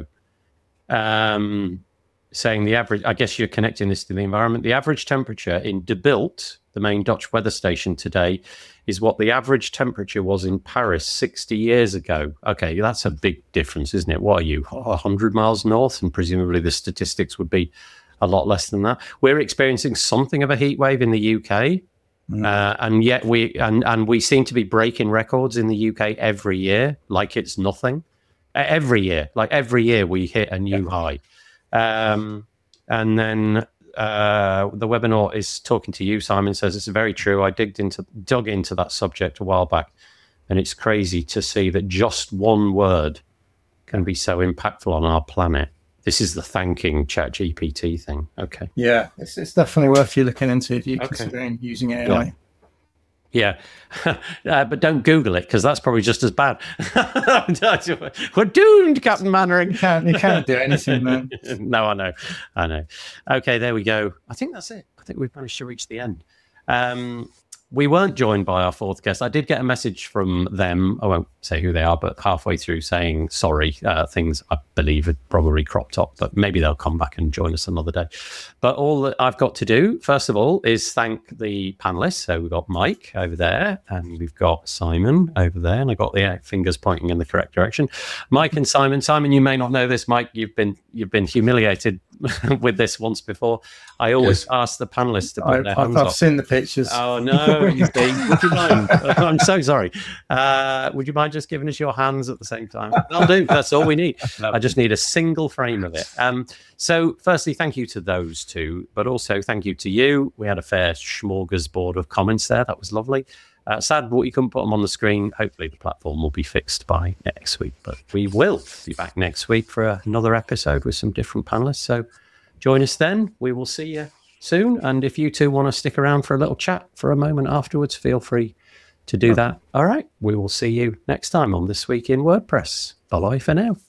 Speaker 1: Saying the average, I guess you're connecting this to the environment. The average temperature in De Bilt, the main Dutch weather station today, is what the average temperature was in Paris 60 years ago. Okay, that's a big difference, isn't it? What are you, 100 miles north? And presumably the statistics would be a lot less than that. We're experiencing something of a heat wave in the UK. And yet we seem to be breaking records in the UK every year, like it's nothing. Every year we hit a new high. And then the webinar is talking to you, Simon, says it's very true. I dug into that subject a while back, and it's crazy to see that just one word can be so impactful on our planet. This is the thanking ChatGPT thing. Okay.
Speaker 3: Yeah, it's definitely worth you looking into if you're considering using AI.
Speaker 1: Yeah. But don't Google it because that's probably just as bad. We're doomed, Captain Mannering.
Speaker 3: You can't do anything, man.
Speaker 1: No, I know. Okay, there we go. I think that's it. I think we've managed to reach the end. We weren't joined by our fourth guest. I did get a message from them. I won't say who they are, but halfway through saying sorry. Things I believe had probably cropped up, but maybe they'll come back and join us another day. But all that I've got to do, first of all, is thank the panelists. So we've got Mike over there, and we've got Simon over there, and I got the fingers pointing in the correct direction. Mike and Simon. Simon, you may not know this. Mike, you've been humiliated with this once before. I always ask the panelists to put their hands up.
Speaker 3: I've seen the pictures.
Speaker 1: Oh no! Would you mind? I'm so sorry. Would you mind just giving us your hands at the same time? That'll do. That's all we need. I just need a single frame of it. So firstly, thank you to those two, but also thank you to you. We had a fair smorgasbord of comments there. That was lovely. Sad what you couldn't put them on the screen. Hopefully the platform will be fixed by next week, but we will be back next week for another episode with some different panelists. So join us then. We will see you soon. And if you two want to stick around for a little chat for a moment afterwards, feel free to do that. All right. We will see you next time on This Week in WordPress. Bye-bye for now.